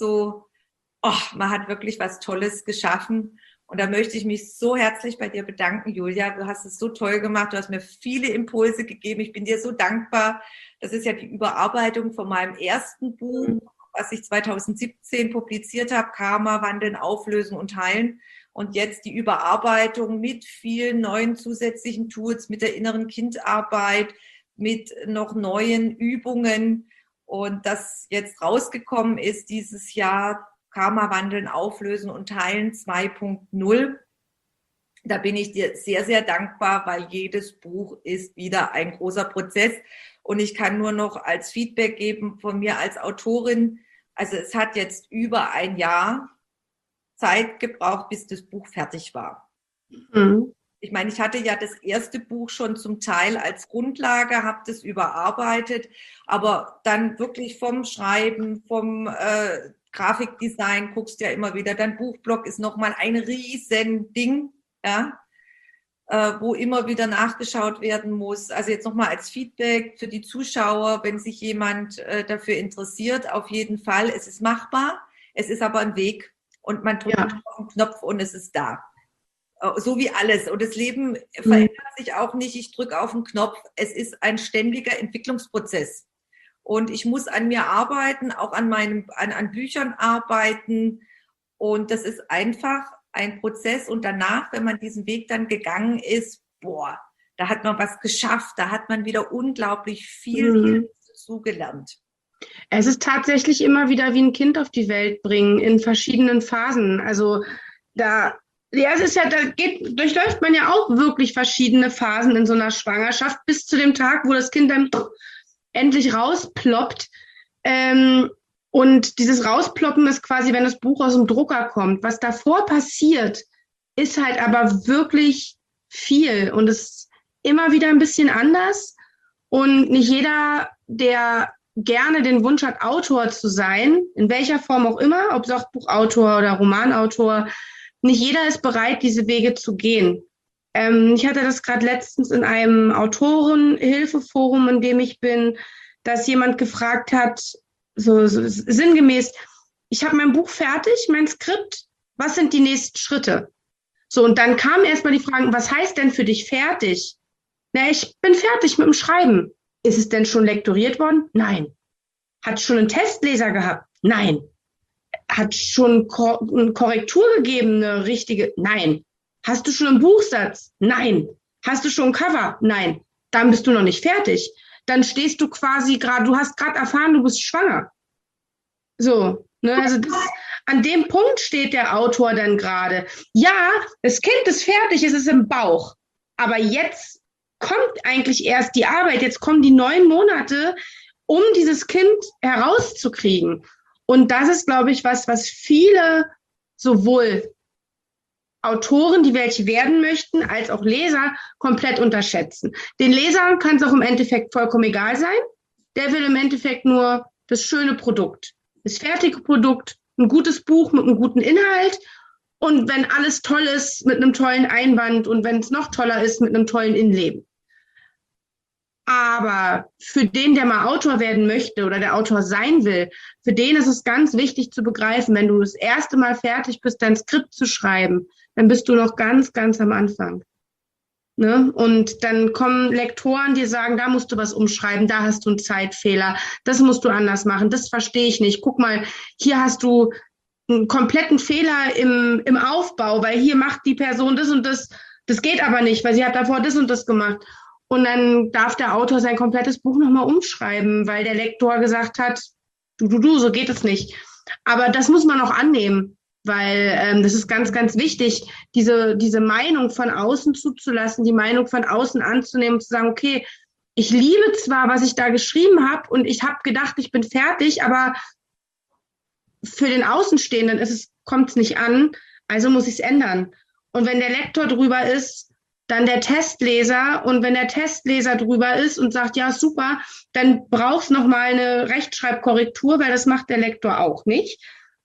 man hat wirklich was Tolles geschaffen. Und da möchte ich mich so herzlich bei dir bedanken, Julia. Du hast es so toll gemacht. Du hast mir viele Impulse gegeben. Ich bin dir so dankbar. Das ist ja die Überarbeitung von meinem ersten Buch, was ich 2017 publiziert habe, Karma, Wandeln, Auflösen und Heilen. Und jetzt die Überarbeitung mit vielen neuen zusätzlichen Tools, mit der inneren Kindarbeit, mit noch neuen Übungen. Und das jetzt rausgekommen ist dieses Jahr, Karma wandeln, auflösen und teilen 2.0. Da bin ich dir sehr, sehr dankbar, weil jedes Buch ist wieder ein großer Prozess. Und ich kann nur noch als Feedback geben von mir als Autorin, also es hat jetzt über ein Jahr Zeit gebraucht, bis das Buch fertig war. Mhm. Ich meine, ich hatte ja das erste Buch schon zum Teil als Grundlage, habe das überarbeitet, aber dann wirklich vom Schreiben, vom Grafikdesign, guckst ja immer wieder, dein Buchblog ist nochmal ein riesen Ding, ja, wo immer wieder nachgeschaut werden muss. Also jetzt nochmal als Feedback für die Zuschauer, wenn sich jemand dafür interessiert, auf jeden Fall, es ist machbar, es ist aber ein Weg und man drückt auf den Knopf und es ist da. So wie alles. Und das Leben verändert sich auch nicht, ich drücke auf den Knopf, es ist ein ständiger Entwicklungsprozess. Und ich muss an mir arbeiten, auch an Büchern arbeiten. Und das ist einfach ein Prozess. Und danach, wenn man diesen Weg dann gegangen ist, da hat man was geschafft. Da hat man wieder unglaublich viel dazugelernt. Es ist tatsächlich immer wieder wie ein Kind auf die Welt bringen, in verschiedenen Phasen. Also es ist ja, durchläuft man ja auch wirklich verschiedene Phasen in so einer Schwangerschaft, bis zu dem Tag, wo das Kind dann endlich rausploppt. Und dieses Rausploppen ist quasi, wenn das Buch aus dem Drucker kommt. Was davor passiert, ist halt aber wirklich viel. Und es ist immer wieder ein bisschen anders. Und nicht jeder, der gerne den Wunsch hat, Autor zu sein, in welcher Form auch immer, ob Sachbuchautor oder Romanautor, nicht jeder ist bereit, diese Wege zu gehen. Ich hatte das gerade letztens in einem Autorenhilfeforum, in dem ich bin, dass jemand gefragt hat, so sinngemäß, ich habe mein Buch fertig, mein Skript, was sind die nächsten Schritte? So, und dann kamen erstmal die Fragen, was heißt denn für dich fertig? Na, ich bin fertig mit dem Schreiben. Ist es denn schon lektoriert worden? Nein. Hat schon einen Testleser gehabt? Nein. Hat schon eine Korrektur gegeben, eine richtige? Nein. Hast du schon einen Buchsatz? Nein. Hast du schon ein Cover? Nein. Dann bist du noch nicht fertig. Dann stehst du quasi du hast gerade erfahren, du bist schwanger. So, ne, also an dem Punkt steht der Autor dann gerade. Ja, das Kind ist fertig, es ist im Bauch. Aber jetzt kommt eigentlich erst die Arbeit, jetzt kommen die 9 Monate, um dieses Kind herauszukriegen. Und das ist, glaube ich, was viele sowohl Autoren, die welche werden möchten, als auch Leser komplett unterschätzen. Den Lesern kann es auch im Endeffekt vollkommen egal sein. Der will im Endeffekt nur das schöne Produkt, das fertige Produkt, ein gutes Buch mit einem guten Inhalt und wenn alles toll ist, mit einem tollen Einband und wenn es noch toller ist, mit einem tollen Innenleben. Aber für den, der mal Autor werden möchte oder der Autor sein will, für den ist es ganz wichtig zu begreifen, wenn du das erste Mal fertig bist, dein Skript zu schreiben, dann bist du noch ganz, ganz am Anfang. Ne? Und dann kommen Lektoren, die sagen, da musst du was umschreiben, da hast du einen Zeitfehler, das musst du anders machen, das verstehe ich nicht. Guck mal, hier hast du einen kompletten Fehler im Aufbau, weil hier macht die Person das und das, das geht aber nicht, weil sie hat davor das und das gemacht. Und dann darf der Autor sein komplettes Buch nochmal umschreiben, weil der Lektor gesagt hat, so geht es nicht. Aber das muss man auch annehmen, weil das ist ganz, ganz wichtig, diese Meinung von außen zuzulassen, die Meinung von außen anzunehmen und zu sagen, okay, ich liebe zwar, was ich da geschrieben habe und ich habe gedacht, ich bin fertig, aber für den Außenstehenden kommt es nicht an, also muss ich es ändern. Und wenn der Lektor drüber ist, dann der Testleser. Und wenn der Testleser drüber ist und sagt, ja, super, dann brauchst du nochmal eine Rechtschreibkorrektur, weil das macht der Lektor auch nicht.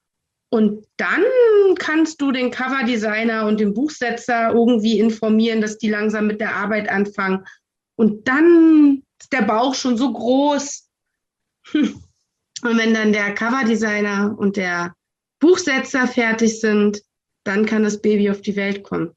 Und dann kannst du den Coverdesigner und den Buchsetzer irgendwie informieren, dass die langsam mit der Arbeit anfangen. Und dann ist der Bauch schon so groß. Und wenn dann der Coverdesigner und der Buchsetzer fertig sind, dann kann das Baby auf die Welt kommen.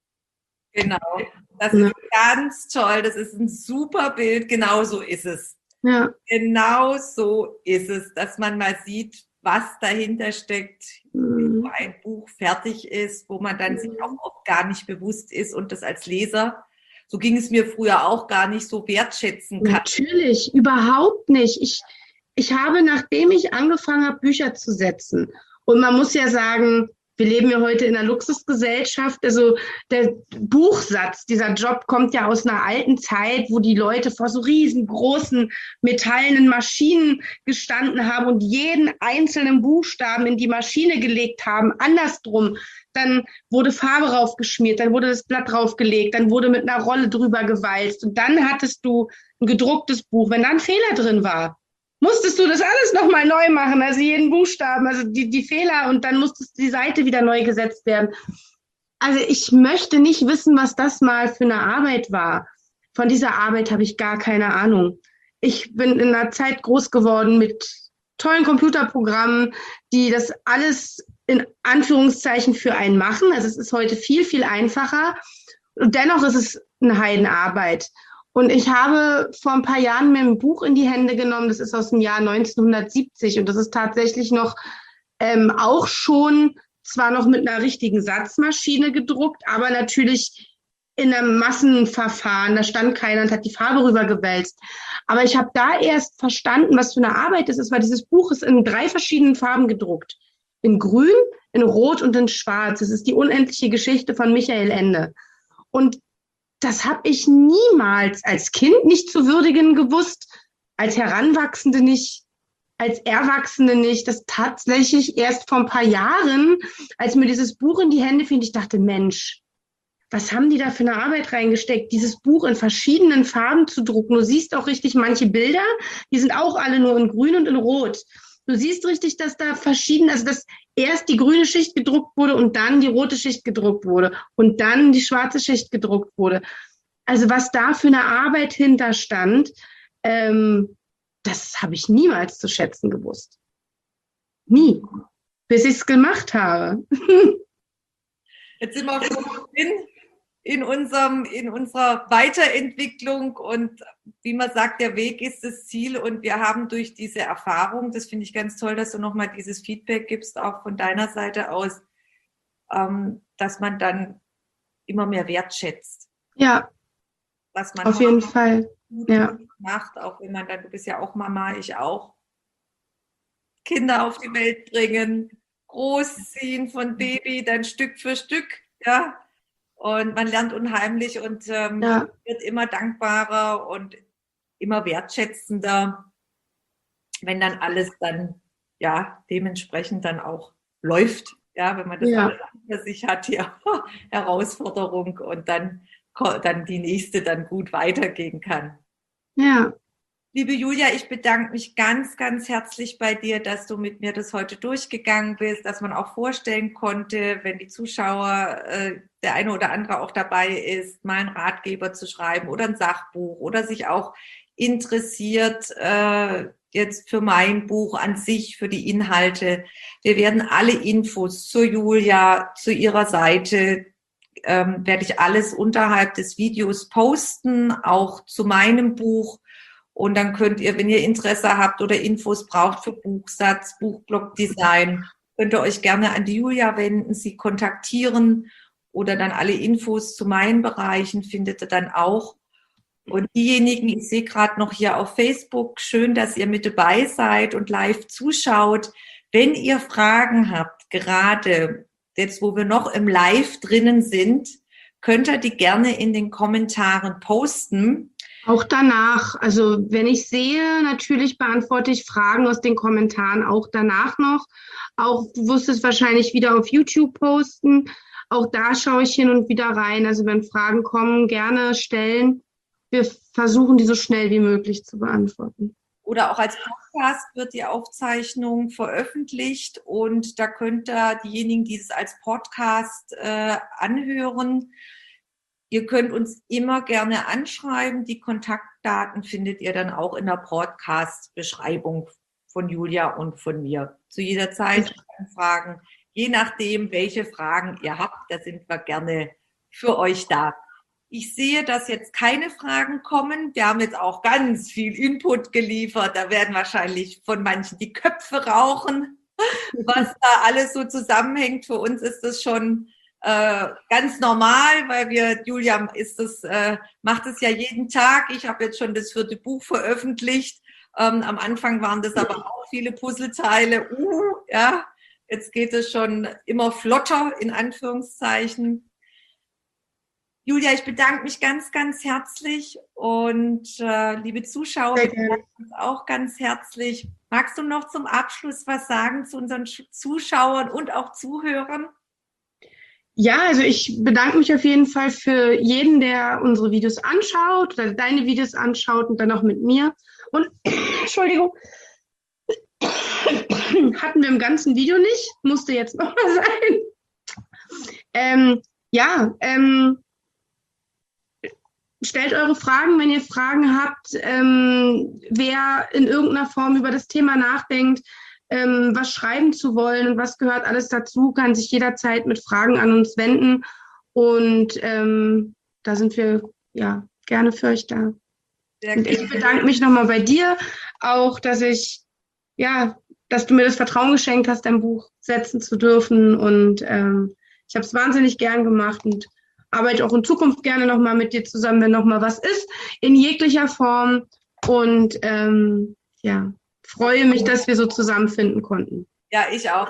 Genau, das ist ganz toll, das ist ein super Bild, genau so ist es. Ja. Genau so ist es, dass man mal sieht, was dahinter steckt, bis so ein Buch fertig ist, wo man dann sich auch oft gar nicht bewusst ist und das als Leser, so ging es mir früher auch, gar nicht so wertschätzen kann. Natürlich, überhaupt nicht. Ich habe, nachdem ich angefangen habe, Bücher zu setzen, und man muss ja sagen, wir leben ja heute in einer Luxusgesellschaft. Also der Buchsatz, dieser Job kommt ja aus einer alten Zeit, wo die Leute vor so riesengroßen metallenen Maschinen gestanden haben und jeden einzelnen Buchstaben in die Maschine gelegt haben, andersrum. Dann wurde Farbe raufgeschmiert, dann wurde das Blatt draufgelegt, dann wurde mit einer Rolle drüber gewalzt und dann hattest du ein gedrucktes Buch. Wenn da ein Fehler drin war, musstest du das alles nochmal neu machen, also jeden Buchstaben, also die Fehler, und dann musstest die Seite wieder neu gesetzt werden. Also ich möchte nicht wissen, was das mal für eine Arbeit war. Von dieser Arbeit habe ich gar keine Ahnung. Ich bin in einer Zeit groß geworden mit tollen Computerprogrammen, die das alles in Anführungszeichen für einen machen. Also es ist heute viel, viel einfacher. Und dennoch ist es eine Heidenarbeit. Und ich habe vor ein paar Jahren mir ein Buch in die Hände genommen, das ist aus dem Jahr 1970 und das ist tatsächlich noch auch schon, zwar noch mit einer richtigen Satzmaschine gedruckt, aber natürlich in einem Massenverfahren, da stand keiner und hat die Farbe rübergewälzt. Aber ich habe da erst verstanden, was für eine Arbeit das ist, weil dieses Buch ist in 3 verschiedenen Farben gedruckt. In Grün, in Rot und in Schwarz. Das ist die unendliche Geschichte von Michael Ende. Und das habe ich niemals als Kind nicht zu würdigen gewusst, als Heranwachsende nicht, als Erwachsene nicht. Das tatsächlich erst vor ein paar Jahren, als mir dieses Buch in die Hände fiel, ich dachte, Mensch, was haben die da für eine Arbeit reingesteckt, dieses Buch in verschiedenen Farben zu drucken. Du siehst auch richtig manche Bilder, die sind auch alle nur in Grün und in Rot. Du siehst richtig, dass da also dass erst die grüne Schicht gedruckt wurde und dann die rote Schicht gedruckt wurde und dann die schwarze Schicht gedruckt wurde. Also was da für eine Arbeit hinterstand, das habe ich niemals zu schätzen gewusst. Nie. Bis ich es gemacht habe. Jetzt sind wir in unserer Weiterentwicklung und wie man sagt, der Weg ist das Ziel und wir haben durch diese Erfahrung, das finde ich ganz toll, dass du nochmal dieses Feedback gibst, auch von deiner Seite aus, dass man dann immer mehr wertschätzt. Ja, was man auf jeden Fall macht, auch wenn man dann, du bist ja auch Mama, ich auch, Kinder auf die Welt bringen, großziehen von Baby, dann Stück für Stück, ja. Und man lernt unheimlich und wird immer dankbarer und immer wertschätzender, wenn dann alles dann ja dementsprechend dann auch läuft, ja, wenn man das alles hinter sich hat, die Herausforderung und dann die nächste dann gut weitergehen kann. Ja. Liebe Julia, ich bedanke mich ganz, ganz herzlich bei dir, dass du mit mir das heute durchgegangen bist, dass man auch vorstellen konnte, wenn die Zuschauer, der eine oder andere auch dabei ist, mal einen Ratgeber zu schreiben oder ein Sachbuch oder sich auch interessiert jetzt für mein Buch an sich, für die Inhalte. Wir werden alle Infos zu Julia, zu ihrer Seite, werde ich alles unterhalb des Videos posten, auch zu meinem Buch. Und dann könnt ihr, wenn ihr Interesse habt oder Infos braucht für Buchsatz, Buchblockdesign, könnt ihr euch gerne an die Julia wenden, sie kontaktieren oder dann alle Infos zu meinen Bereichen findet ihr dann auch. Und diejenigen, ich sehe gerade noch hier auf Facebook, schön, dass ihr mit dabei seid und live zuschaut. Wenn ihr Fragen habt, gerade jetzt, wo wir noch im Live drinnen sind, könnt ihr die gerne in den Kommentaren posten. Auch danach, also wenn ich sehe, natürlich beantworte ich Fragen aus den Kommentaren auch danach noch. Auch du wirst es wahrscheinlich wieder auf YouTube posten. Auch da schaue ich hin und wieder rein. Also wenn Fragen kommen, gerne stellen. Wir versuchen, die so schnell wie möglich zu beantworten. Oder auch als Podcast wird die Aufzeichnung veröffentlicht und da könnt ihr diejenigen, die es als Podcast anhören, ihr könnt uns immer gerne anschreiben. Die Kontaktdaten findet ihr dann auch in der Podcast-Beschreibung von Julia und von mir. Zu jeder Zeit Fragen, je nachdem, welche Fragen ihr habt, da sind wir gerne für euch da. Ich sehe, dass jetzt keine Fragen kommen. Wir haben jetzt auch ganz viel Input geliefert. Da werden wahrscheinlich von manchen die Köpfe rauchen, was da alles so zusammenhängt. Für uns ist das schon ganz normal, weil Julia macht es ja jeden Tag. Ich habe jetzt schon das 4. Buch veröffentlicht. Am Anfang waren das aber auch viele Puzzleteile. Ja, jetzt geht es schon immer flotter, in Anführungszeichen. Julia, ich bedanke mich ganz, ganz herzlich und liebe Zuschauer, wir bedanken uns auch ganz herzlich. Magst du noch zum Abschluss was sagen zu unseren Zuschauern und auch Zuhörern? Ja, also ich bedanke mich auf jeden Fall für jeden, der unsere Videos anschaut oder deine Videos anschaut und dann auch mit mir. Und Entschuldigung, hatten wir im ganzen Video nicht, musste jetzt noch mal sein. Stellt eure Fragen, wenn ihr Fragen habt. Wer in irgendeiner Form über das Thema nachdenkt, was schreiben zu wollen und was gehört alles dazu, kann sich jederzeit mit Fragen an uns wenden. Und da sind wir ja gerne für euch da. Und ich bedanke mich nochmal bei dir, auch dass du mir das Vertrauen geschenkt hast, dein Buch setzen zu dürfen. Und ich habe es wahnsinnig gern gemacht und arbeite auch in Zukunft gerne nochmal mit dir zusammen, wenn nochmal was ist, in jeglicher Form. Und freue mich, dass wir so zusammenfinden konnten. Ja, ich auch.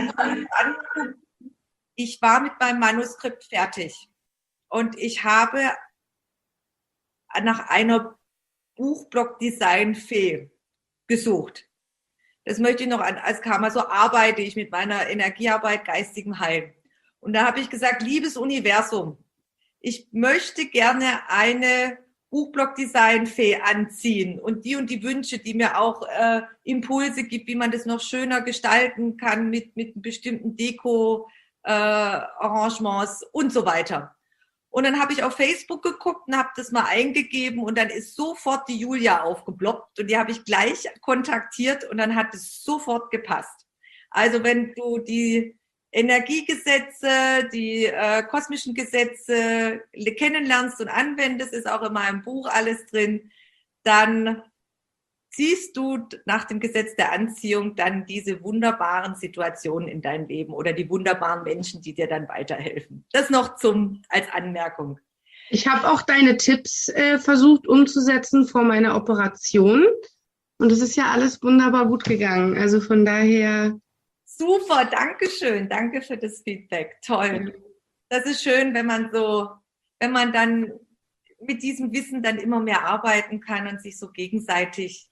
Ich war mit meinem Manuskript fertig und ich habe nach einer Buchblock-Design-Fee gesucht. Das möchte ich noch als Karma. So arbeite ich mit meiner Energiearbeit, geistigem Heilen. Und da habe ich gesagt, liebes Universum, ich möchte gerne eine Buchblock-Design-Fee anziehen und die Wünsche, die mir auch Impulse gibt, wie man das noch schöner gestalten kann mit bestimmten Deko-Arrangements und so weiter. Und dann habe ich auf Facebook geguckt und habe das mal eingegeben und dann ist sofort die Julia aufgeploppt und die habe ich gleich kontaktiert und dann hat es sofort gepasst. Also wenn du die Energiegesetze, die kosmischen Gesetze kennenlernst und anwendest, ist auch in meinem Buch alles drin, dann ziehst du nach dem Gesetz der Anziehung dann diese wunderbaren Situationen in dein Leben oder die wunderbaren Menschen, die dir dann weiterhelfen. Das noch als Anmerkung. Ich habe auch deine Tipps versucht umzusetzen vor meiner Operation und es ist ja alles wunderbar gut gegangen. Also von daher... Super, danke schön. Danke für das Feedback. Toll. Das ist schön, wenn man dann mit diesem Wissen dann immer mehr arbeiten kann und sich so gegenseitig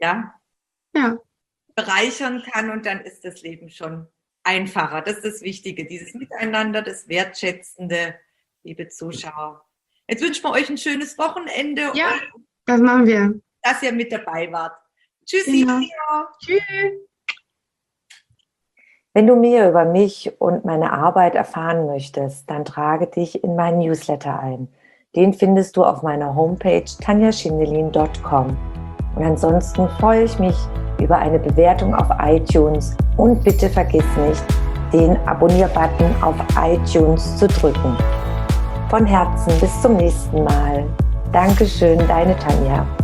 bereichern kann und dann ist das Leben schon einfacher. Das ist das Wichtige, dieses Miteinander, das Wertschätzende, liebe Zuschauer. Jetzt wünschen wir euch ein schönes Wochenende und das machen wir. Dass ihr mit dabei wart. Tschüssi. Genau. Tschüss. Wenn du mehr über mich und meine Arbeit erfahren möchtest, dann trage dich in meinen Newsletter ein. Den findest du auf meiner Homepage tanjaschindelin.com. Und ansonsten freue ich mich über eine Bewertung auf iTunes und bitte vergiss nicht, den Abonnier-Button auf iTunes zu drücken. Von Herzen bis zum nächsten Mal. Dankeschön, deine Tanja.